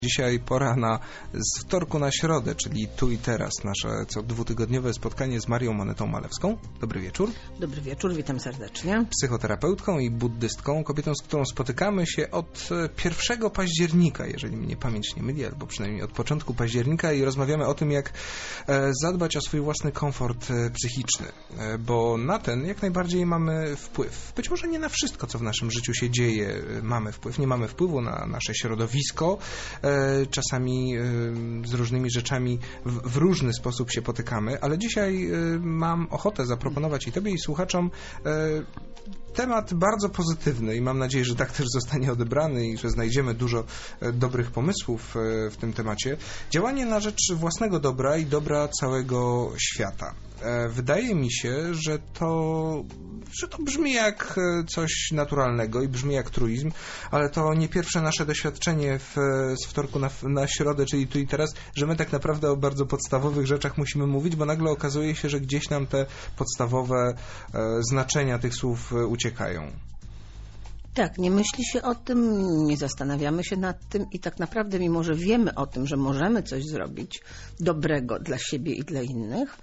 Dzisiaj pora z wtorku na środę, czyli tu i teraz, nasze co dwutygodniowe spotkanie z Marią Monetą Malewską. Dobry wieczór. Dobry wieczór, witam serdecznie. Psychoterapeutką i buddystką, kobietą, z którą spotykamy się od 1 października, jeżeli mnie pamięć nie myli, albo przynajmniej od początku października, i rozmawiamy o tym, jak zadbać o swój własny komfort psychiczny, bo na ten jak najbardziej mamy wpływ. Być może nie na wszystko, co w naszym życiu się dzieje, mamy wpływ. Nie mamy wpływu na nasze środowisko, czasami z różnymi rzeczami w różny sposób się potykamy, ale dzisiaj mam ochotę zaproponować i Tobie, i słuchaczom temat bardzo pozytywny i mam nadzieję, że tak też zostanie odebrany i że znajdziemy dużo dobrych pomysłów w tym temacie. Działanie na rzecz własnego dobra i dobra całego świata. Wydaje mi się, że to brzmi jak coś naturalnego i brzmi jak truizm, ale to nie pierwsze nasze doświadczenie z wtorku na środę, czyli tu i teraz, że my tak naprawdę o bardzo podstawowych rzeczach musimy mówić, bo nagle okazuje się, że gdzieś nam te podstawowe znaczenia tych słów uciekają. Tak, nie myśli się o tym, nie zastanawiamy się nad tym i tak naprawdę, mimo że wiemy o tym, że możemy coś zrobić dobrego dla siebie i dla innych,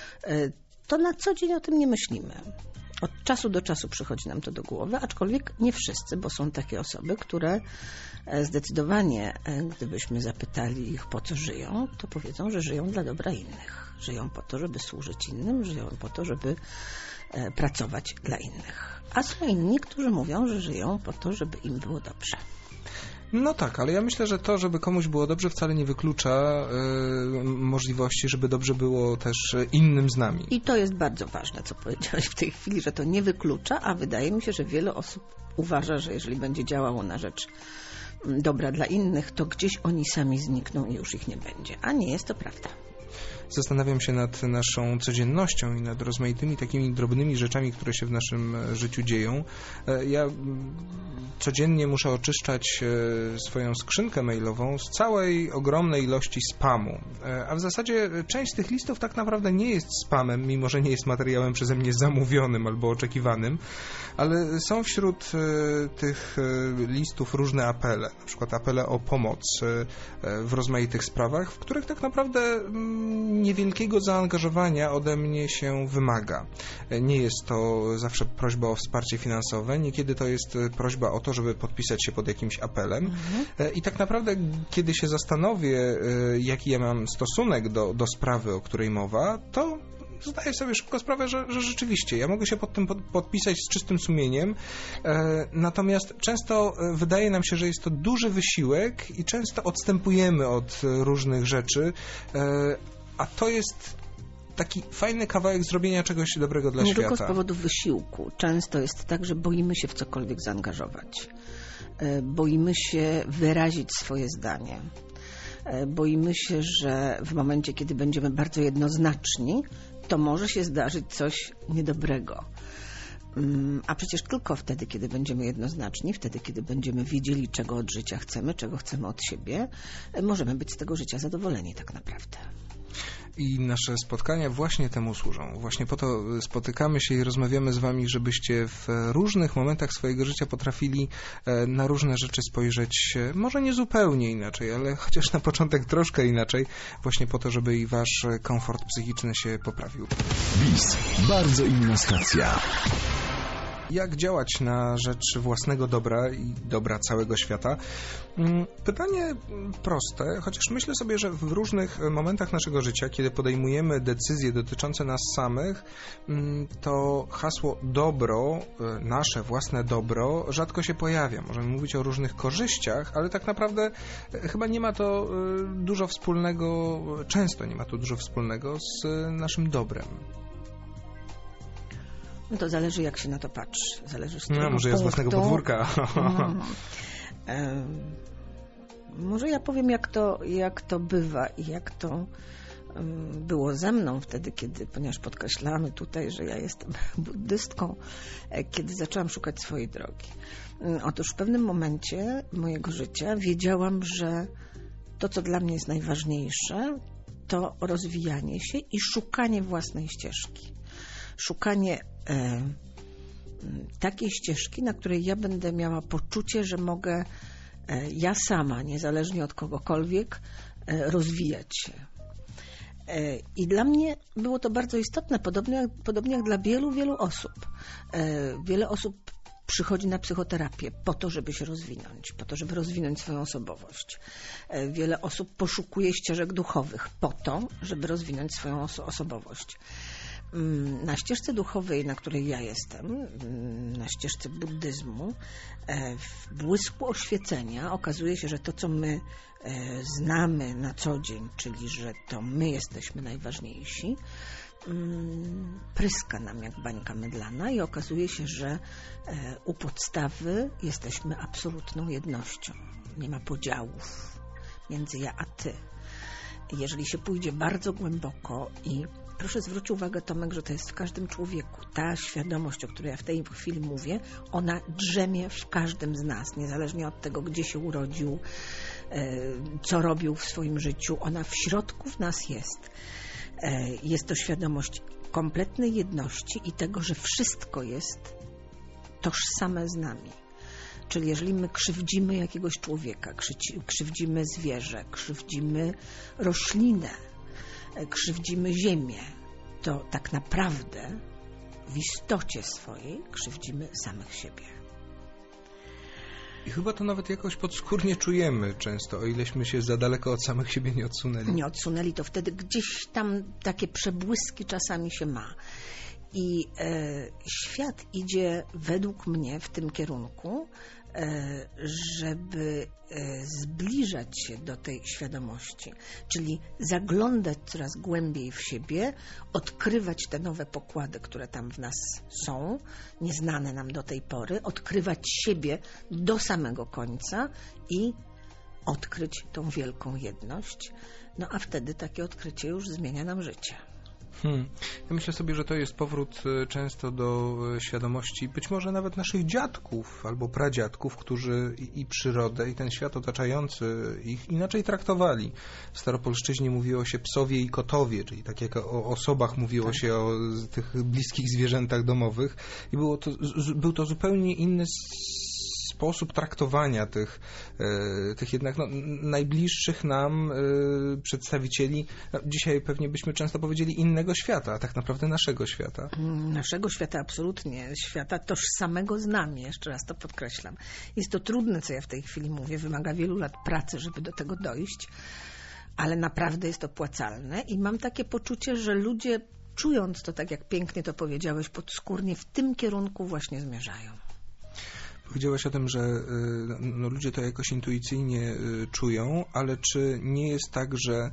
to na co dzień o tym nie myślimy. Od czasu do czasu przychodzi nam to do głowy, aczkolwiek nie wszyscy, bo są takie osoby, które zdecydowanie, gdybyśmy zapytali ich, po co żyją, to powiedzą, że żyją dla dobra innych. Żyją po to, żeby służyć innym, żyją po to, żeby pracować dla innych. A są inni, którzy mówią, że żyją po to, żeby im było dobrze. No tak, ale ja myślę, że to, żeby komuś było dobrze, wcale nie wyklucza możliwości, żeby dobrze było też innym z nami. I to jest bardzo ważne, co powiedziałeś w tej chwili, że to nie wyklucza, a wydaje mi się, że wiele osób uważa, że jeżeli będzie działało na rzecz dobra dla innych, to gdzieś oni sami znikną i już ich nie będzie. A nie jest to prawda. Zastanawiam się nad naszą codziennością i nad rozmaitymi takimi drobnymi rzeczami, które się w naszym życiu dzieją. Ja codziennie muszę oczyszczać swoją skrzynkę mailową z całej ogromnej ilości spamu. A w zasadzie część z tych listów tak naprawdę nie jest spamem, mimo że nie jest materiałem przeze mnie zamówionym albo oczekiwanym, ale są wśród tych listów różne apele, na przykład apele o pomoc w rozmaitych sprawach, w których tak naprawdę niewielkiego zaangażowania ode mnie się wymaga. Nie jest to zawsze prośba o wsparcie finansowe, niekiedy to jest prośba o to, żeby podpisać się pod jakimś apelem. I tak naprawdę, kiedy się zastanowię, jaki ja mam stosunek do sprawy, o której mowa, to zdaję sobie szybko sprawę, że rzeczywiście ja mogę się pod tym podpisać z czystym sumieniem, natomiast często wydaje nam się, że jest to duży wysiłek i często odstępujemy od różnych rzeczy, a to jest taki fajny kawałek zrobienia czegoś dobrego dla świata. Nie tylko z powodu wysiłku. Często jest tak, że boimy się w cokolwiek zaangażować. Boimy się wyrazić swoje zdanie. Boimy się, że w momencie, kiedy będziemy bardzo jednoznaczni, to może się zdarzyć coś niedobrego. A przecież tylko wtedy, kiedy będziemy jednoznaczni, wtedy, kiedy będziemy wiedzieli, czego od życia chcemy, czego chcemy od siebie, możemy być z tego życia zadowoleni tak naprawdę. I nasze spotkania właśnie temu służą. Właśnie po to spotykamy się i rozmawiamy z Wami, żebyście w różnych momentach swojego życia potrafili na różne rzeczy spojrzeć może nie zupełnie inaczej, ale chociaż na początek troszkę inaczej, właśnie po to, żeby i Wasz komfort psychiczny się poprawił. BIS. Bardzo inna stacja. Jak działać na rzecz własnego dobra i dobra całego świata? Pytanie proste, chociaż myślę sobie, że w różnych momentach naszego życia, kiedy podejmujemy decyzje dotyczące nas samych, to hasło dobro, nasze własne dobro, rzadko się pojawia. Możemy mówić o różnych korzyściach, ale tak naprawdę chyba nie ma to dużo wspólnego, często nie ma to dużo wspólnego z naszym dobrem. No to zależy, jak się na to patrzy. Zależy z którego punktu. Może ja z własnego podwórka. Może ja powiem, jak to bywa i jak to było ze mną wtedy, ponieważ podkreślamy tutaj, że ja jestem buddystką, kiedy zaczęłam szukać swojej drogi. Otóż w pewnym momencie mojego życia wiedziałam, że to, co dla mnie jest najważniejsze, to rozwijanie się i szukanie własnej ścieżki. Szukanie takiej ścieżki, na której ja będę miała poczucie, że mogę ja sama, niezależnie od kogokolwiek, rozwijać się. I dla mnie było to bardzo istotne, podobnie jak dla wielu osób. Wiele osób przychodzi na psychoterapię po to, żeby się rozwinąć, po to, żeby rozwinąć swoją osobowość. Wiele osób poszukuje ścieżek duchowych po to, żeby rozwinąć swoją osobowość. Na ścieżce duchowej, na której ja jestem, na ścieżce buddyzmu, w błysku oświecenia okazuje się, że to, co my znamy na co dzień, czyli że to my jesteśmy najważniejsi, pryska nam jak bańka mydlana i okazuje się, że u podstawy jesteśmy absolutną jednością. Nie ma podziałów między ja a ty. Jeżeli się pójdzie bardzo głęboko i proszę zwrócić uwagę, Tomek, że to jest w każdym człowieku. Ta świadomość, o której ja w tej chwili mówię, ona drzemie w każdym z nas, niezależnie od tego, gdzie się urodził, co robił w swoim życiu. Ona w środku w nas jest. Jest to świadomość kompletnej jedności i tego, że wszystko jest tożsame z nami. Czyli jeżeli my krzywdzimy jakiegoś człowieka, krzywdzimy zwierzę, krzywdzimy roślinę, krzywdzimy ziemię, to tak naprawdę w istocie swojej krzywdzimy samych siebie. I chyba to nawet jakoś podskórnie czujemy często, o ileśmy się za daleko od samych siebie nie odsunęli. Nie odsunęli, to wtedy gdzieś tam takie przebłyski czasami się ma. I świat idzie według mnie w tym kierunku, żeby zbliżać się do tej świadomości, czyli zaglądać coraz głębiej w siebie, odkrywać te nowe pokłady, które tam w nas są, nieznane nam do tej pory, odkrywać siebie do samego końca i odkryć tą wielką jedność. No a wtedy takie odkrycie już zmienia nam życie. Ja myślę sobie, że to jest powrót często do świadomości być może nawet naszych dziadków albo pradziadków, którzy i przyrodę, i ten świat otaczający ich inaczej traktowali. W staropolszczyźnie mówiło się psowie i kotowie, czyli tak jak o osobach mówiło się o tych bliskich zwierzętach domowych i był to zupełnie inny sposób traktowania tych jednak najbliższych nam przedstawicieli, dzisiaj pewnie byśmy często powiedzieli innego świata, a tak naprawdę naszego świata. Naszego świata absolutnie, świata tożsamego z nami, jeszcze raz to podkreślam. Jest to trudne, co ja w tej chwili mówię, wymaga wielu lat pracy, żeby do tego dojść, ale naprawdę jest opłacalne i mam takie poczucie, że ludzie, czując to, tak jak pięknie to powiedziałeś, podskórnie w tym kierunku właśnie zmierzają. Powiedziałaś o tym, że ludzie to jakoś intuicyjnie czują, ale czy nie jest tak, że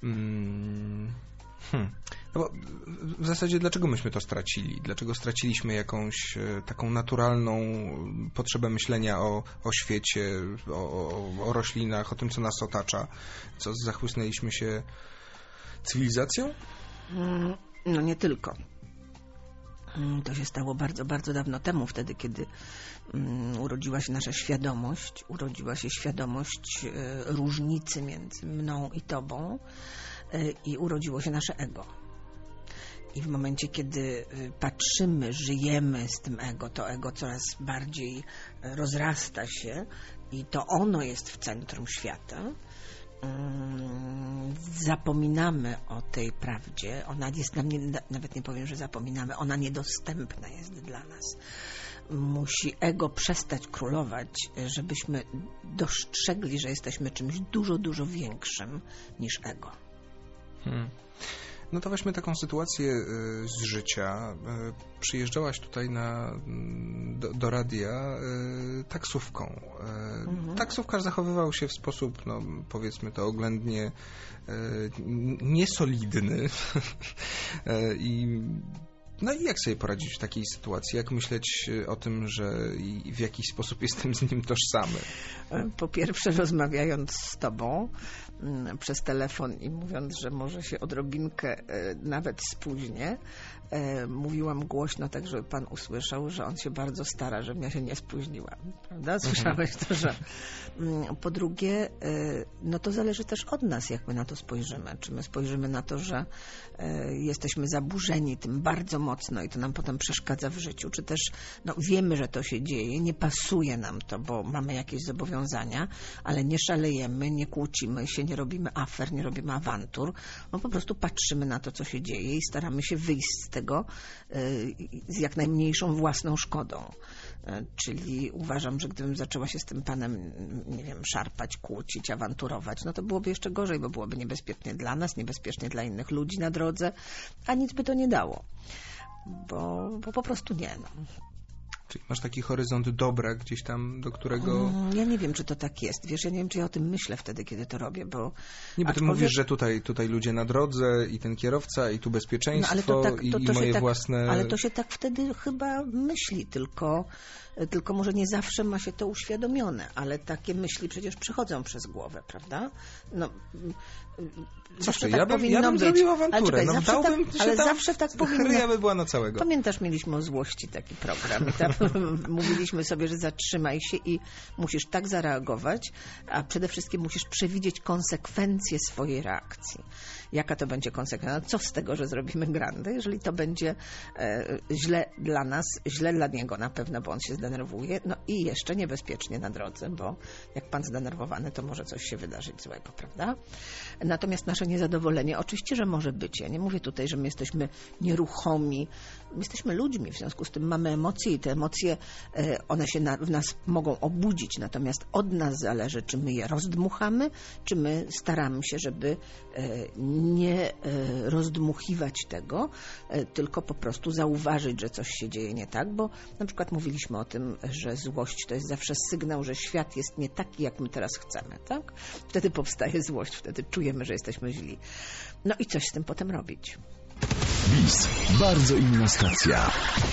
no bo w zasadzie dlaczego myśmy to stracili? Dlaczego straciliśmy jakąś taką naturalną potrzebę myślenia o świecie, o roślinach, o tym, co nas otacza? Co, zachłysnęliśmy się cywilizacją? No nie tylko. To się stało bardzo, bardzo dawno temu, wtedy, kiedy urodziła się nasza świadomość, urodziła się świadomość różnicy między mną i tobą i urodziło się nasze ego. I w momencie, kiedy patrzymy, żyjemy z tym ego, to ego coraz bardziej rozrasta się i to ono jest w centrum świata, zapominamy o tej prawdzie, ona jest nam, nawet nie powiem, że zapominamy, ona niedostępna jest dla nas. Musi ego przestać królować, żebyśmy dostrzegli, że jesteśmy czymś dużo, dużo większym niż ego. No to weźmy taką sytuację z życia. Przyjeżdżałaś tutaj do radia taksówką. Taksówkarz zachowywał się w sposób, no powiedzmy to oględnie, niesolidny. No i jak sobie poradzić w takiej sytuacji? Jak myśleć o tym, że w jakiś sposób jestem z nim tożsamy? Po pierwsze, rozmawiając z tobą przez telefon i mówiąc, że może się odrobinkę nawet spóźnię, mówiłam głośno tak, żeby pan usłyszał, że on się bardzo stara, żebym ja się nie spóźniła. Prawda? Słyszałeś to, że... Po drugie, no to zależy też od nas, jak my na to spojrzymy. Czy my spojrzymy na to, że jesteśmy zaburzeni tym bardzo mocno i to nam potem przeszkadza w życiu, czy też wiemy, że to się dzieje, nie pasuje nam to, bo mamy jakieś zobowiązania, ale nie szalejemy, nie kłócimy się, nie robimy afer, nie robimy awantur, po prostu patrzymy na to, co się dzieje i staramy się wyjść z tego z jak najmniejszą własną szkodą. Czyli uważam, że gdybym zaczęła się z tym panem, nie wiem, szarpać, kłócić, awanturować, to byłoby jeszcze gorzej, bo byłoby niebezpiecznie dla nas, niebezpiecznie dla innych ludzi na drodze, a nic by to nie dało. Bo po prostu nie. Czyli masz taki horyzont dobra gdzieś tam, do którego... Ja nie wiem, czy to tak jest. Wiesz, ja nie wiem, czy ja o tym myślę wtedy, kiedy to robię, bo... Nie, bo ty mówisz, że tutaj ludzie na drodze i ten kierowca i tu bezpieczeństwo ale to tak, i moje własne... Ale to się tak wtedy chyba myśli, tylko może nie zawsze ma się to uświadomione, ale takie myśli przecież przychodzą przez głowę, prawda? Zawsze ja bym zrobił awanturę. Zawsze tak powinno. Ryja by była na całego. Pamiętasz, mieliśmy o złości taki program. Tam mówiliśmy sobie, że zatrzymaj się i musisz tak zareagować, a przede wszystkim musisz przewidzieć konsekwencje swojej reakcji. Jaka to będzie konsekwencja? Co z tego, że zrobimy grandę, jeżeli to będzie źle dla nas, źle dla niego na pewno, bo on się zdenerwuje, i jeszcze niebezpiecznie na drodze, bo jak pan zdenerwowany, to może coś się wydarzyć złego, prawda? Natomiast nasze niezadowolenie, oczywiście, że może być. Ja nie mówię tutaj, że my jesteśmy nieruchomi. My jesteśmy ludźmi, w związku z tym mamy emocje i te emocje, one się w nas mogą obudzić, natomiast od nas zależy, czy my je rozdmuchamy, czy my staramy się, żeby nie rozdmuchiwać tego, tylko po prostu zauważyć, że coś się dzieje nie tak, bo na przykład mówiliśmy o tym, że złość to jest zawsze sygnał, że świat jest nie taki, jak my teraz chcemy, tak? Wtedy powstaje złość, wtedy czujemy, że jesteśmy źli. I coś z tym potem robić. BIS. Bardzo inna stacja.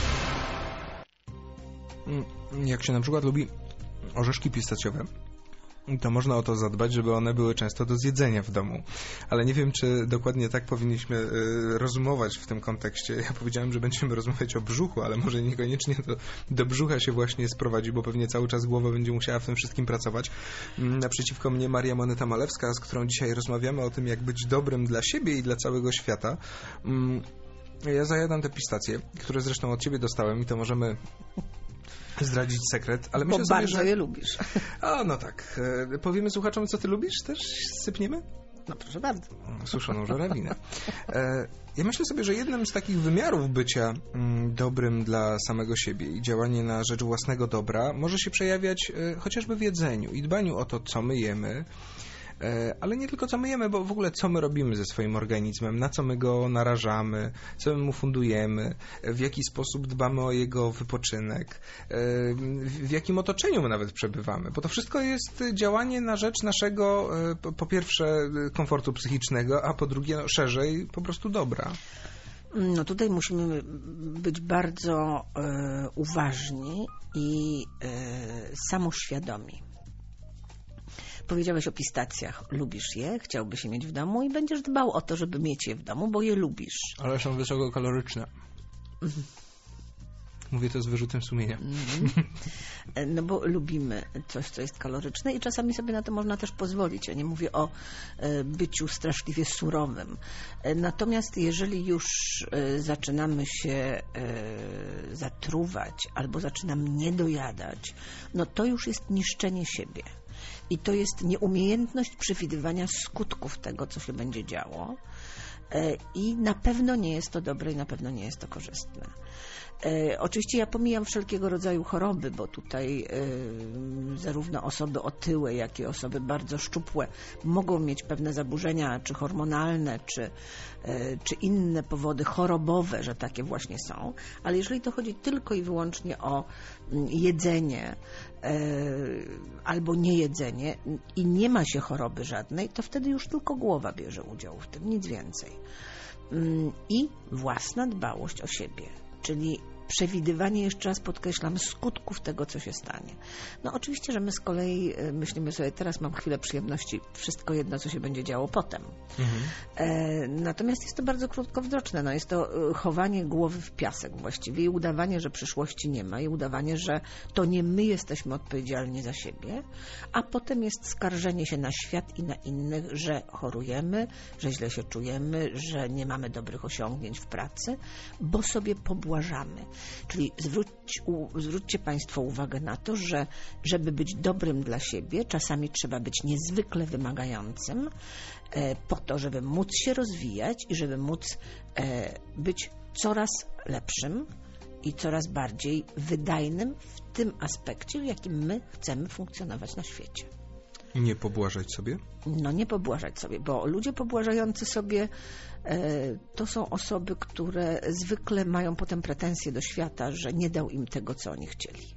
Jak się na przykład lubi orzeszki pistacjowe, to można o to zadbać, żeby one były często do zjedzenia w domu. Ale nie wiem, czy dokładnie tak powinniśmy rozumować w tym kontekście. Ja powiedziałem, że będziemy rozmawiać o brzuchu, ale może niekoniecznie to do brzucha się właśnie sprowadzi, bo pewnie cały czas głowa będzie musiała w tym wszystkim pracować. Naprzeciwko mnie Maria Moneta-Malewska, z którą dzisiaj rozmawiamy o tym, jak być dobrym dla siebie i dla całego świata. Ja zajadam te pistacje, które zresztą od ciebie dostałem i to możemy zdradzić sekret, ale myślę sobie, bardzo je lubisz. No tak. Powiemy słuchaczom, co ty lubisz? Też sypniemy? Proszę bardzo. Suszoną żurawinę. Ja myślę sobie, że jednym z takich wymiarów bycia dobrym dla samego siebie i działanie na rzecz własnego dobra może się przejawiać chociażby w jedzeniu i dbaniu o to, co my jemy, ale nie tylko co my jemy, bo w ogóle co my robimy ze swoim organizmem, na co my go narażamy, co my mu fundujemy, w jaki sposób dbamy o jego wypoczynek, w jakim otoczeniu my nawet przebywamy, bo to wszystko jest działanie na rzecz naszego, po pierwsze, komfortu psychicznego, a po drugie, szerzej, po prostu dobra. Tutaj musimy być bardzo uważni i samoświadomi. Powiedziałeś o pistacjach. Lubisz je, chciałbyś je mieć w domu i będziesz dbał o to, żeby mieć je w domu, bo je lubisz. Ale są wysokokaloryczne. Mówię to z wyrzutem sumienia. Bo lubimy coś, co jest kaloryczne i czasami sobie na to można też pozwolić. Ja nie mówię o byciu straszliwie surowym. Natomiast jeżeli już zaczynamy się zatruwać albo zaczynamy nie dojadać, to już jest niszczenie siebie. I to jest nieumiejętność przewidywania skutków tego, co się będzie działo. I na pewno nie jest to dobre i na pewno nie jest to korzystne. Oczywiście ja pomijam wszelkiego rodzaju choroby, bo tutaj zarówno osoby otyłe, jak i osoby bardzo szczupłe mogą mieć pewne zaburzenia, czy hormonalne, czy inne powody chorobowe, że takie właśnie są. Ale jeżeli to chodzi tylko i wyłącznie o jedzenie albo niejedzenie i nie ma się choroby żadnej, to wtedy już tylko głowa bierze udział w tym, nic więcej. I własna dbałość o siebie. Czyli przewidywanie, jeszcze raz podkreślam, skutków tego, co się stanie. No oczywiście, że my z kolei myślimy sobie, teraz mam chwilę przyjemności, wszystko jedno, co się będzie działo potem. Natomiast jest to bardzo krótkowzroczne. No, jest to chowanie głowy w piasek właściwie i udawanie, że przyszłości nie ma i udawanie, że to nie my jesteśmy odpowiedzialni za siebie, a potem jest skarżenie się na świat i na innych, że chorujemy, że źle się czujemy, że nie mamy dobrych osiągnięć w pracy, bo sobie pobłażamy. Czyli zwróćcie Państwo uwagę na to, że żeby być dobrym dla siebie, czasami trzeba być niezwykle wymagającym po to, żeby móc się rozwijać i żeby móc być coraz lepszym i coraz bardziej wydajnym w tym aspekcie, w jakim my chcemy funkcjonować na świecie. Nie pobłażać sobie? No nie pobłażać sobie, bo ludzie pobłażający sobie to są osoby, które zwykle mają potem pretensje do świata, że nie dał im tego, co oni chcieli.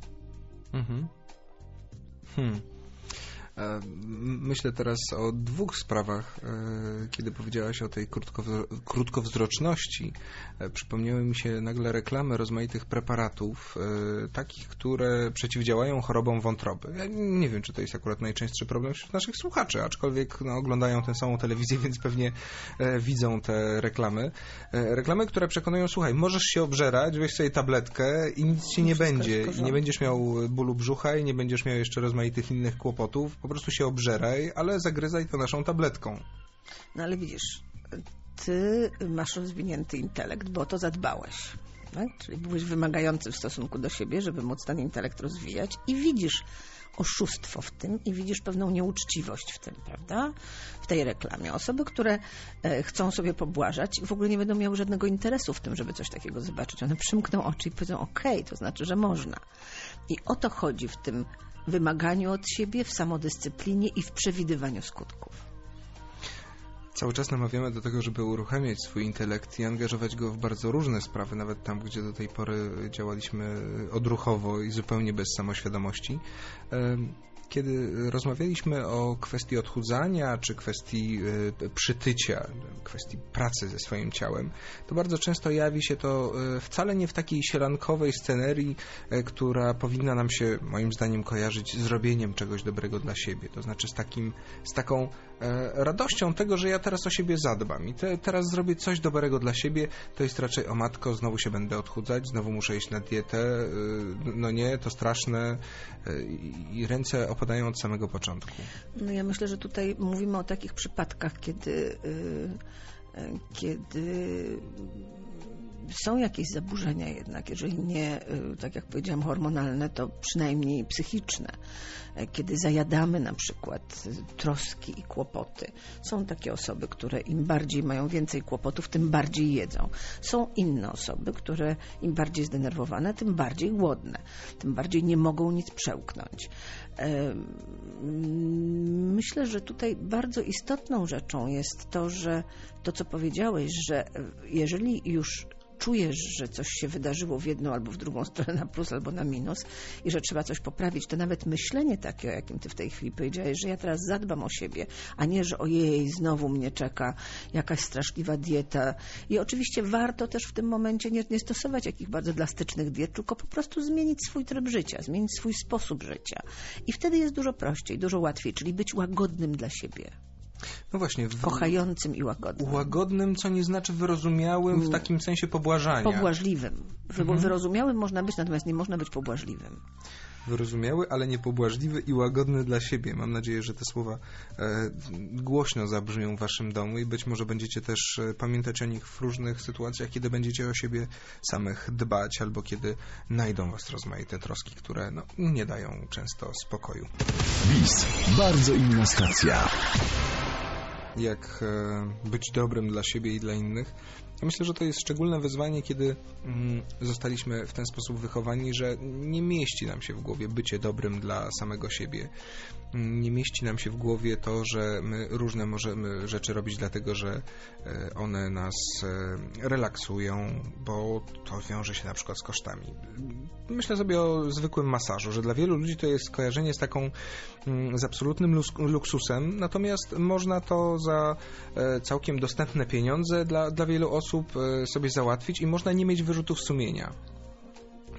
Myślę teraz o dwóch sprawach. Kiedy powiedziałaś o tej krótkowzroczności, przypomniały mi się nagle reklamy rozmaitych preparatów, takich, które przeciwdziałają chorobom wątroby. Ja nie wiem, czy to jest akurat najczęstszy problem wśród naszych słuchaczy, aczkolwiek oglądają tę samą telewizję, więc pewnie widzą te reklamy. Reklamy, które przekonują, słuchaj, możesz się obżerać, weź sobie tabletkę i nic ci nie będzie. I nie będziesz miał bólu brzucha i nie będziesz miał jeszcze rozmaitych innych kłopotów. Po prostu się obżeraj, ale zagryzaj to naszą tabletką. No ale widzisz, ty masz rozwinięty intelekt, bo o to zadbałeś. Tak? Czyli byłeś wymagający w stosunku do siebie, żeby móc ten intelekt rozwijać i widzisz oszustwo w tym i widzisz pewną nieuczciwość w tym, prawda? W tej reklamie. Osoby, które chcą sobie pobłażać, w ogóle nie będą miały żadnego interesu w tym, żeby coś takiego zobaczyć. One przymkną oczy i powiedzą, okej, to znaczy, że można. I o to chodzi w tym wymaganiu od siebie, w samodyscyplinie i w przewidywaniu skutków. Cały czas namawiamy do tego, żeby uruchamiać swój intelekt i angażować go w bardzo różne sprawy, nawet tam, gdzie do tej pory działaliśmy odruchowo i zupełnie bez samoświadomości. Kiedy rozmawialiśmy o kwestii odchudzania, czy kwestii przytycia, kwestii pracy ze swoim ciałem, to bardzo często jawi się to wcale nie w takiej sielankowej scenerii, która powinna nam się, moim zdaniem, kojarzyć z robieniem czegoś dobrego dla siebie. To znaczy z taką radością tego, że ja teraz o siebie zadbam i teraz zrobię coś dobrego dla siebie. To jest raczej, o matko, znowu się będę odchudzać, znowu muszę iść na dietę, no nie, to straszne i ręce opadają od samego początku. No ja myślę, że tutaj mówimy o takich przypadkach, kiedy są jakieś zaburzenia jednak, jeżeli nie, tak jak powiedziałam, hormonalne, to przynajmniej psychiczne. Kiedy zajadamy na przykład troski i kłopoty. Są takie osoby, które im bardziej mają więcej kłopotów, tym bardziej jedzą. Są inne osoby, które im bardziej zdenerwowane, tym bardziej głodne, tym bardziej nie mogą nic przełknąć. Myślę, że tutaj bardzo istotną rzeczą jest to, że to, co powiedziałeś, że jeżeli już czujesz, że coś się wydarzyło w jedną albo w drugą stronę, na plus albo na minus i że trzeba coś poprawić, to nawet myślenie takie, o jakim ty w tej chwili powiedziałeś, że ja teraz zadbam o siebie, a nie, że ojej, znowu mnie czeka jakaś straszliwa dieta. I oczywiście warto też w tym momencie nie stosować jakichś bardzo drastycznych diet, tylko po prostu zmienić swój tryb życia, zmienić swój sposób życia. I wtedy jest dużo prościej, dużo łatwiej, czyli być łagodnym dla siebie. No właśnie. Kochającym i łagodnym. Łagodnym, co nie znaczy wyrozumiałym w takim sensie pobłażania. Pobłażliwym. Wyrozumiałym można być, natomiast nie można być pobłażliwym. Wyrozumiały, ale nie pobłażliwy i łagodny dla siebie. Mam nadzieję, że te słowa głośno zabrzmią w waszym domu i być może będziecie też pamiętać o nich w różnych sytuacjach, kiedy będziecie o siebie samych dbać albo kiedy najdą was rozmaite troski, które nie dają często spokoju. BIS. Bardzo inna stacja. Jak być dobrym dla siebie i dla innych. Ja myślę, że to jest szczególne wyzwanie, kiedy zostaliśmy w ten sposób wychowani, że nie mieści nam się w głowie bycie dobrym dla samego siebie. Nie mieści nam się w głowie to, że my różne możemy rzeczy robić dlatego, że one nas relaksują, bo to wiąże się na przykład z kosztami. Myślę sobie o zwykłym masażu, że dla wielu ludzi to jest skojarzenie z absolutnym luksusem, natomiast można to za całkiem dostępne pieniądze dla wielu osób sobie załatwić i można nie mieć wyrzutów sumienia.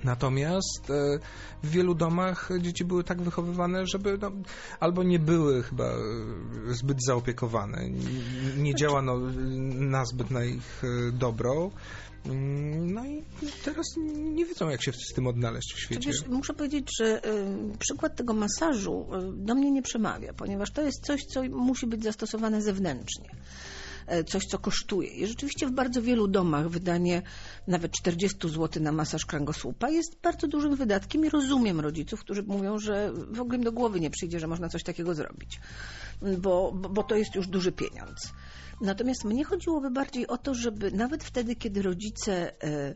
Natomiast w wielu domach dzieci były tak wychowywane, żeby albo nie były chyba zbyt zaopiekowane, nie działano nazbyt na ich dobro. No i teraz nie wiedzą, jak się z tym odnaleźć w świecie. Wiesz, muszę powiedzieć, że przykład tego masażu do mnie nie przemawia, ponieważ to jest coś, co musi być zastosowane zewnętrznie. Coś, co kosztuje. I rzeczywiście w bardzo wielu domach wydanie nawet 40 zł na masaż kręgosłupa jest bardzo dużym wydatkiem i rozumiem rodziców, którzy mówią, że w ogóle im do głowy nie przyjdzie, że można coś takiego zrobić, bo to jest już duży pieniądz. Natomiast mnie chodziłoby bardziej o to, żeby nawet wtedy, kiedy rodzice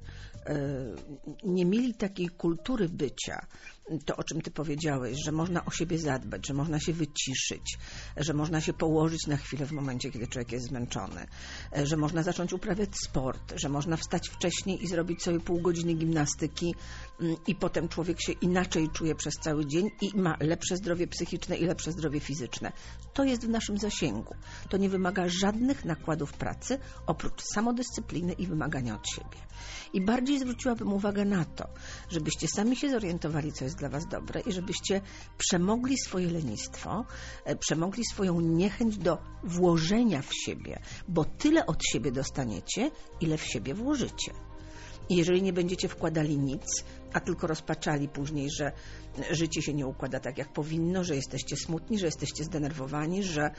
nie mieli takiej kultury bycia, to o czym ty powiedziałeś, że można o siebie zadbać, że można się wyciszyć, że można się położyć na chwilę w momencie, kiedy człowiek jest zmęczony, że można zacząć uprawiać sport, że można wstać wcześniej i zrobić sobie pół godziny gimnastyki i potem człowiek się inaczej czuje przez cały dzień i ma lepsze zdrowie psychiczne i lepsze zdrowie fizyczne. To jest w naszym zasięgu. To nie wymaga żadnych nakładów pracy, oprócz samodyscypliny i wymagania od siebie. I bardziej zwróciłabym uwagę na to, żebyście sami się zorientowali, co jest dla was dobre i żebyście przemogli swoje lenistwo, przemogli swoją niechęć do włożenia w siebie, bo tyle od siebie dostaniecie, ile w siebie włożycie. I jeżeli nie będziecie wkładali nic, a tylko rozpaczali później, że życie się nie układa tak, jak powinno, że jesteście smutni, że jesteście zdenerwowani, że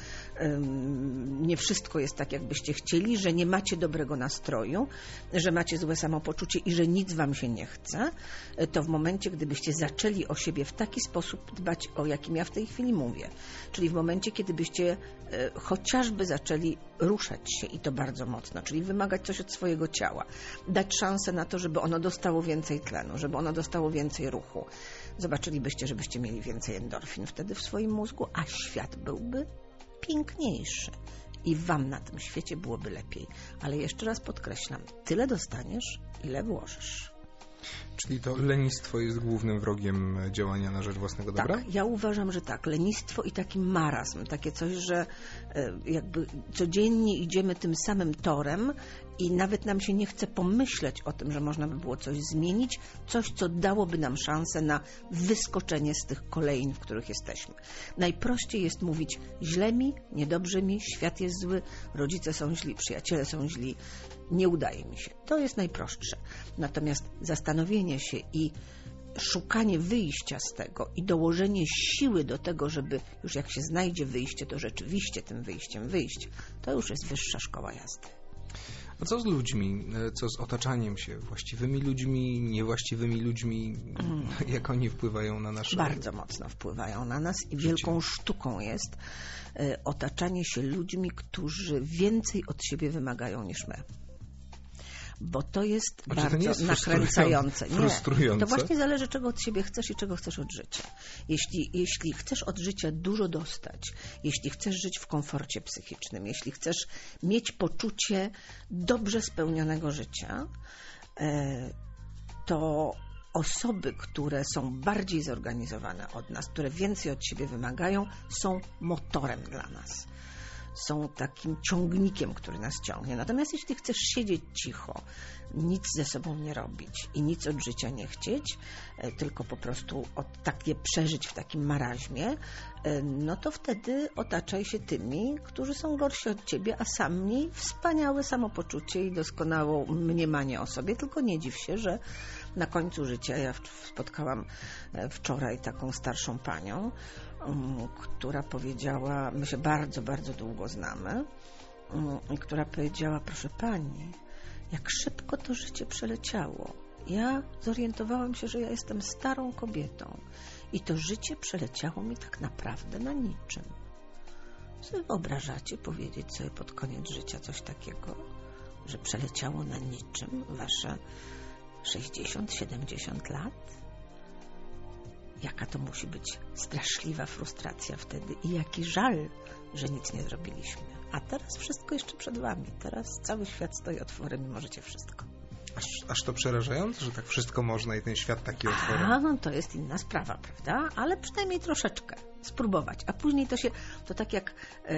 nie wszystko jest tak, jakbyście chcieli, że nie macie dobrego nastroju, że macie złe samopoczucie i że nic wam się nie chce, to w momencie, gdybyście zaczęli o siebie w taki sposób dbać, o jakim ja w tej chwili mówię, czyli w momencie, kiedy byście chociażby zaczęli ruszać się i to bardzo mocno, czyli wymagać coś od swojego ciała, dać szansę na to, żeby ono dostało więcej tlenu, żeby ono dostało więcej ruchu. Zobaczylibyście, żebyście mieli więcej endorfin wtedy w swoim mózgu, a świat byłby piękniejszy i wam na tym świecie byłoby lepiej. Ale jeszcze raz podkreślam, tyle dostaniesz, ile włożysz. Czyli to lenistwo jest głównym wrogiem działania na rzecz własnego dobra? Tak, ja uważam, że tak. Lenistwo i taki marazm, takie coś, że jakby codziennie idziemy tym samym torem i nawet nam się nie chce pomyśleć o tym, że można by było coś zmienić, coś, co dałoby nam szansę na wyskoczenie z tych kolejn, w których jesteśmy. Najprościej jest mówić źle mi, niedobrze mi, świat jest zły, rodzice są źli, przyjaciele są źli, nie udaje mi się. To jest najprostsze. Natomiast zastanowienie się i szukanie wyjścia z tego i dołożenie siły do tego, żeby już jak się znajdzie wyjście, to rzeczywiście tym wyjściem wyjść, to już jest wyższa szkoła jazdy. A co z ludźmi? Co z otaczaniem się? Właściwymi ludźmi, niewłaściwymi ludźmi? Jak oni wpływają na nasze... Bardzo mocno wpływają na nas i wielką sztuką jest otaczanie się ludźmi, którzy więcej od siebie wymagają niż my. Bo to jest bardzo nakręcające. Frustrujące. To właśnie zależy, czego od siebie chcesz i czego chcesz od życia. Jeśli chcesz od życia dużo dostać, jeśli chcesz żyć w komforcie psychicznym, jeśli chcesz mieć poczucie dobrze spełnionego życia, to osoby, które są bardziej zorganizowane od nas, które więcej od siebie wymagają, są motorem dla nas. Są takim ciągnikiem, który nas ciągnie. Natomiast jeśli chcesz siedzieć cicho, nic ze sobą nie robić i nic od życia nie chcieć, tylko po prostu tak je przeżyć w takim maraźmie, no to wtedy otaczaj się tymi, którzy są gorsi od ciebie, a sam miej wspaniałe samopoczucie i doskonałe mniemanie o sobie, tylko nie dziw się, że na końcu życia, ja spotkałam wczoraj taką starszą panią, która powiedziała, my się bardzo, bardzo długo znamy, i która powiedziała, proszę pani, jak szybko to życie przeleciało. Ja zorientowałam się, że ja jestem starą kobietą i to życie przeleciało mi tak naprawdę na niczym. Sobie wyobrażacie powiedzieć sobie pod koniec życia coś takiego, że przeleciało na niczym wasze 60-70 lat? Jaka to musi być straszliwa frustracja wtedy i jaki żal, że nic nie zrobiliśmy. A teraz wszystko jeszcze przed wami. Teraz cały świat stoi otworem i możecie wszystko. Aż to przerażające, że tak wszystko można i ten świat taki otworzy. No to jest inna sprawa, prawda? Ale przynajmniej troszeczkę spróbować. A później to tak jak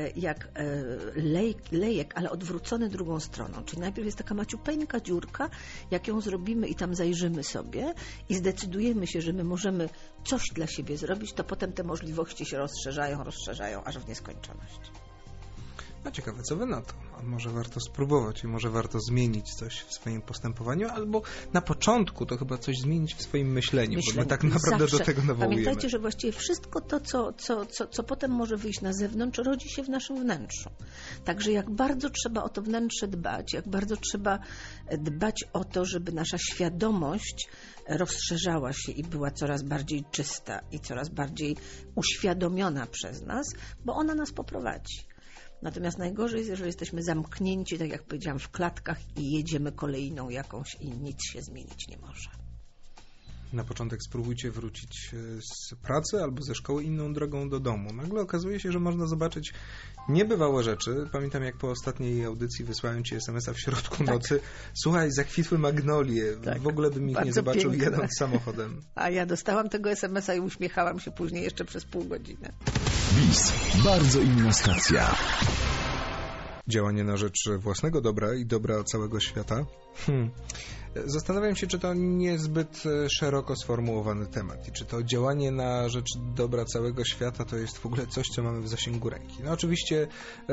lejek, ale odwrócony drugą stroną. Czyli najpierw jest taka maciupeńka dziurka, jak ją zrobimy i tam zajrzymy sobie i zdecydujemy się, że my możemy coś dla siebie zrobić, to potem te możliwości się rozszerzają aż w nieskończoność. No ciekawe, co wy na to? A może warto spróbować i może warto zmienić coś w swoim postępowaniu, albo na początku to chyba coś zmienić w swoim myśleniu, bo my tak naprawdę zawsze. do tego nawołujemy. Pamiętajcie, że właściwie wszystko to, co potem może wyjść na zewnątrz, rodzi się w naszym wnętrzu. Także jak bardzo trzeba o to wnętrze dbać, jak bardzo trzeba dbać o to, żeby nasza świadomość rozszerzała się i była coraz bardziej czysta i coraz bardziej uświadomiona przez nas, bo ona nas poprowadzi. Natomiast najgorzej jest, jeżeli jesteśmy zamknięci, tak jak powiedziałam, w klatkach i jedziemy kolejną jakąś i nic się zmienić nie może. Na początek spróbujcie wrócić z pracy albo ze szkoły inną drogą do domu. Nagle okazuje się, że można zobaczyć niebywałe rzeczy. Pamiętam, jak po ostatniej audycji wysłałem Ci SMS-a w środku nocy. Słuchaj, zakwitły magnolie. W ogóle bym ich nie zobaczył jadąc samochodem. A ja dostałam tego SMS-a i uśmiechałam się później jeszcze przez pół godziny. BIS. Bardzo inna stacja. Działanie na rzecz własnego dobra i dobra całego świata. Zastanawiam się, czy to niezbyt szeroko sformułowany temat i czy to działanie na rzecz dobra całego świata to jest w ogóle coś, co mamy w zasięgu ręki. No oczywiście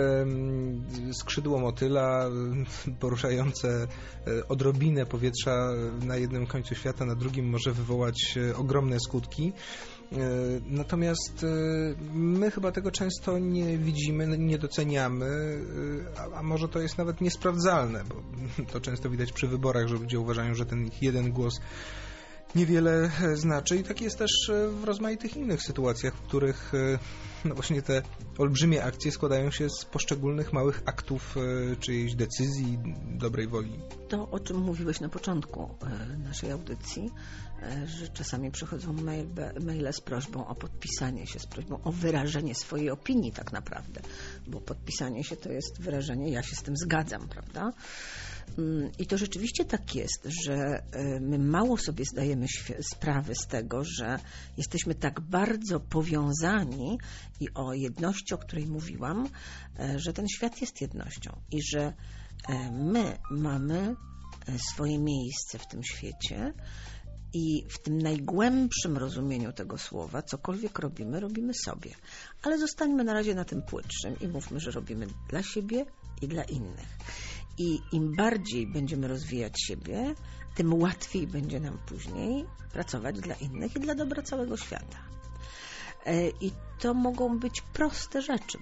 skrzydło motyla poruszające odrobinę powietrza na jednym końcu świata, na drugim może wywołać ogromne skutki. Natomiast my chyba tego często nie widzimy, nie doceniamy, a może to jest nawet niesprawdzalne, bo to często widać przy wyborach, że ludzie uważają, że ten ich jeden głos niewiele znaczy i tak jest też w rozmaitych innych sytuacjach, w których no właśnie te olbrzymie akcje składają się z poszczególnych małych aktów czyjejś decyzji, dobrej woli. To, o czym mówiłeś na początku naszej audycji, że czasami przychodzą maile z prośbą o podpisanie się, z prośbą o wyrażenie swojej opinii tak naprawdę, bo podpisanie się to jest wyrażenie, ja się z tym zgadzam, prawda? I to rzeczywiście tak jest, że my mało sobie zdajemy sprawy z tego, że jesteśmy tak bardzo powiązani i o jedności, o której mówiłam, że ten świat jest jednością i że my mamy swoje miejsce w tym świecie i w tym najgłębszym rozumieniu tego słowa, cokolwiek robimy sobie. Ale zostańmy na razie na tym płytszym i mówmy, że robimy dla siebie i dla innych. I im bardziej będziemy rozwijać siebie, tym łatwiej będzie nam później pracować dla innych i dla dobra całego świata. I to mogą być proste rzeczy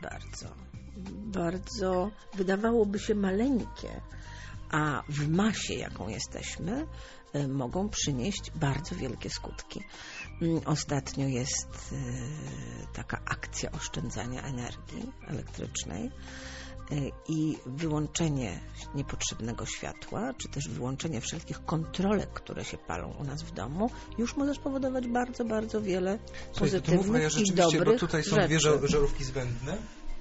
bardzo wydawałoby się maleńkie, a w masie, jaką jesteśmy, mogą przynieść bardzo wielkie skutki. Ostatnio jest taka akcja oszczędzania energii elektrycznej i wyłączenie niepotrzebnego światła, czy też wyłączenie wszelkich kontrolek, które się palą u nas w domu, już może spowodować bardzo, bardzo wiele pozytywnych i dobrych bo tutaj są dwie żarówki zbędne.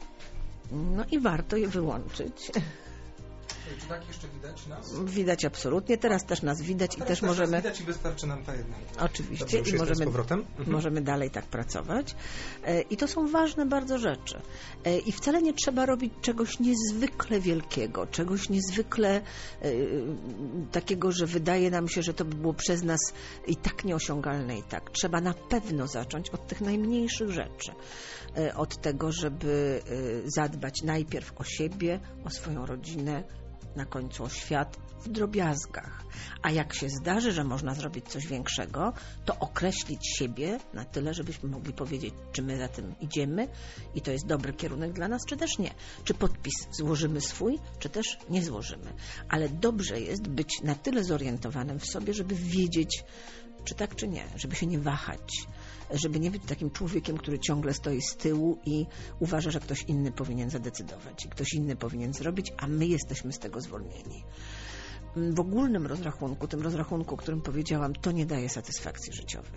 No i warto je wyłączyć. Czy tak jeszcze widać nas? Widać absolutnie. Teraz też nas widać i też możemy... Widać i wystarczy nam ta jedna. Oczywiście. Dobrze, i możemy dalej tak pracować. I to są ważne bardzo rzeczy. I wcale nie trzeba robić czegoś niezwykle wielkiego, czegoś niezwykle takiego, że wydaje nam się, że to by było przez nas i tak nieosiągalne i tak. Trzeba na pewno zacząć od tych najmniejszych rzeczy. Od tego, żeby zadbać najpierw o siebie, o swoją rodzinę, na końcu o świat w drobiazgach. A jak się zdarzy, że można zrobić coś większego, to określić siebie na tyle, żebyśmy mogli powiedzieć, czy my za tym idziemy i to jest dobry kierunek dla nas, czy też nie. Czy podpis złożymy swój, czy też nie złożymy. Ale dobrze jest być na tyle zorientowanym w sobie, żeby wiedzieć, czy tak, czy nie, żeby się nie wahać, żeby nie być takim człowiekiem, który ciągle stoi z tyłu i uważa, że ktoś inny powinien zadecydować i ktoś inny powinien zrobić, a my jesteśmy z tego zwolnieni. W ogólnym rozrachunku, tym rozrachunku, o którym powiedziałam, to nie daje satysfakcji życiowej.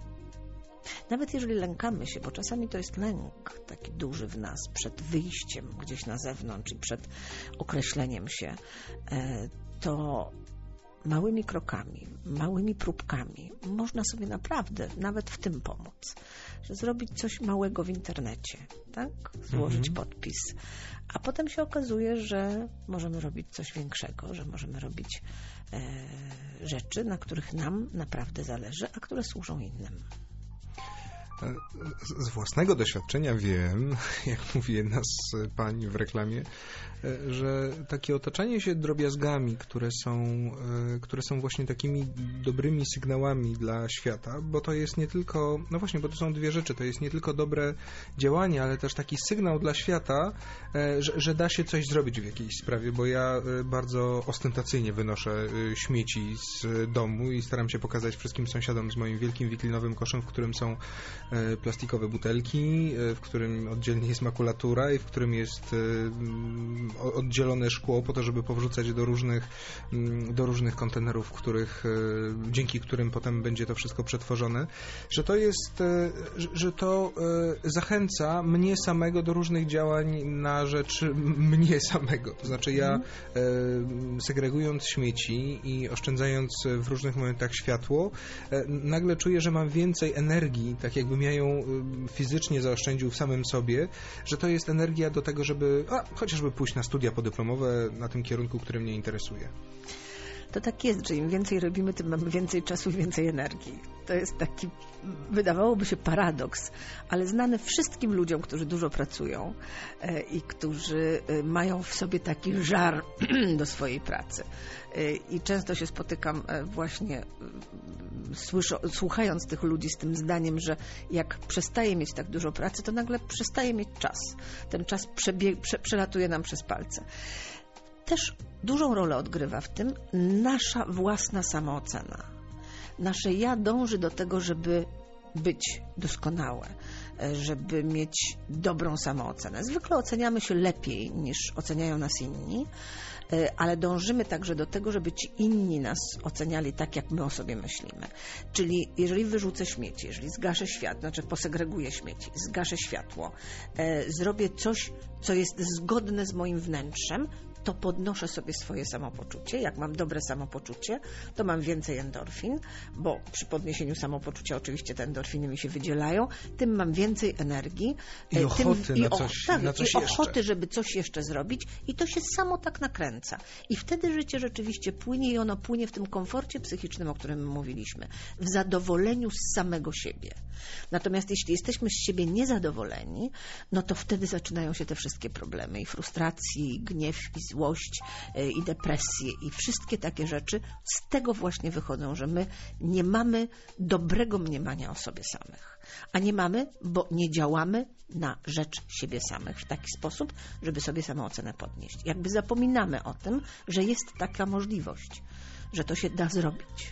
Nawet jeżeli lękamy się, bo czasami to jest lęk taki duży w nas przed wyjściem gdzieś na zewnątrz i przed określeniem się, to małymi krokami, małymi próbkami można sobie naprawdę nawet w tym pomóc. Że zrobić coś małego w internecie, tak? Złożyć podpis. A potem się okazuje, że możemy robić coś większego, że możemy robić rzeczy, na których nam naprawdę zależy, a które służą innym. Z własnego doświadczenia wiem, jak mówi jedna z pań w reklamie, że takie otaczanie się drobiazgami, które są właśnie takimi dobrymi sygnałami dla świata, bo to jest nie tylko, no właśnie, bo to są dwie rzeczy, to jest nie tylko dobre działanie, ale też taki sygnał dla świata, że da się coś zrobić w jakiejś sprawie, bo ja bardzo ostentacyjnie wynoszę śmieci z domu i staram się pokazać wszystkim sąsiadom z moim wielkim wiklinowym koszem, w którym są plastikowe butelki, w którym oddzielnie jest makulatura i w którym jest oddzielone szkło po to, żeby powrzucać do różnych kontenerów, dzięki którym potem będzie to wszystko przetworzone, że to zachęca mnie samego do różnych działań na rzecz mnie samego. To znaczy ja segregując śmieci i oszczędzając w różnych momentach światło, nagle czuję, że mam więcej energii, tak jakbym ja ją fizycznie zaoszczędził w samym sobie, że to jest energia do tego, żeby chociażby pójść na studia podyplomowe na tym kierunku, który mnie interesuje. To tak jest, że im więcej robimy, tym mamy więcej czasu i więcej energii. To jest taki, wydawałoby się paradoks, ale znany wszystkim ludziom, którzy dużo pracują i którzy mają w sobie taki żar do swojej pracy. I często się spotykam właśnie słuchając tych ludzi z tym zdaniem, że jak przestaje mieć tak dużo pracy, to nagle przestaje mieć czas. Ten czas przelatuje nam przez palce. Też dużą rolę odgrywa w tym nasza własna samoocena. Nasze ja dąży do tego, żeby być doskonałe, żeby mieć dobrą samoocenę. Zwykle oceniamy się lepiej niż oceniają nas inni, ale dążymy także do tego, żeby ci inni nas oceniali tak, jak my o sobie myślimy. Czyli jeżeli wyrzucę śmieci, jeżeli zgaszę światło, znaczy posegreguję śmieci, zgaszę światło, zrobię coś, co jest zgodne z moim wnętrzem, to podnoszę sobie swoje samopoczucie. Jak mam dobre samopoczucie, to mam więcej endorfin, bo przy podniesieniu samopoczucia oczywiście te endorfiny mi się wydzielają, tym mam więcej energii. I ochoty na coś jeszcze. Ochoty, żeby coś jeszcze zrobić i to się samo tak nakręca. I wtedy życie rzeczywiście płynie i ono płynie w tym komforcie psychicznym, o którym mówiliśmy. W zadowoleniu z samego siebie. Natomiast jeśli jesteśmy z siebie niezadowoleni, no to wtedy zaczynają się te wszystkie problemy i frustracje, i gniew, i złość, i depresje, i wszystkie takie rzeczy. Z tego właśnie wychodzą, że my nie mamy dobrego mniemania o sobie samych. A nie mamy, bo nie działamy na rzecz siebie samych w taki sposób, żeby sobie samoocenę podnieść. Jakby zapominamy o tym, że jest taka możliwość, że to się da zrobić.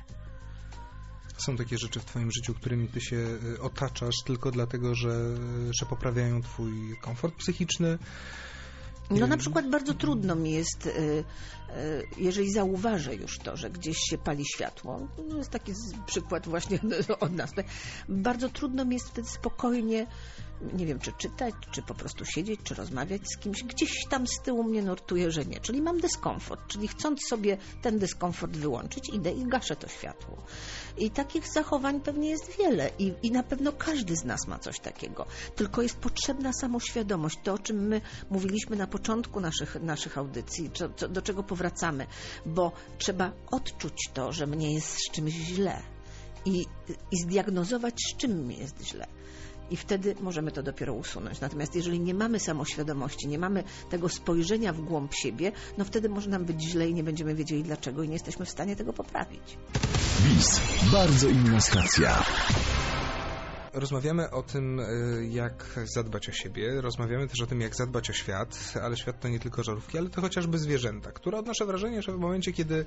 Są takie rzeczy w twoim życiu, którymi ty się otaczasz tylko dlatego, że poprawiają twój komfort psychiczny? No na przykład bardzo trudno mi jest, jeżeli zauważę już to, że gdzieś się pali światło, to jest taki przykład właśnie od nas, bardzo trudno mi jest wtedy spokojnie, nie wiem, czy czytać, czy po prostu siedzieć, czy rozmawiać z kimś. Gdzieś tam z tyłu mnie nurtuje, że nie. Czyli mam dyskomfort, czyli chcąc sobie ten dyskomfort wyłączyć, idę i gaszę to światło. I takich zachowań pewnie jest wiele i na pewno każdy z nas ma coś takiego. Tylko jest potrzebna samoświadomość. To, o czym my mówiliśmy na początku naszych audycji, do czego powracamy, bo trzeba odczuć to, że mnie jest z czymś źle i zdiagnozować, z czym mi jest źle. I wtedy możemy to dopiero usunąć. Natomiast jeżeli nie mamy samoświadomości, nie mamy tego spojrzenia w głąb siebie, no wtedy może nam być źle i nie będziemy wiedzieli dlaczego i nie jesteśmy w stanie tego poprawić. BIS. Bardzo inna stacja. Rozmawiamy o tym, jak zadbać o siebie, rozmawiamy też o tym, jak zadbać o świat, ale świat to nie tylko żarówki, ale to chociażby zwierzęta, które odnoszę wrażenie, że w momencie, kiedy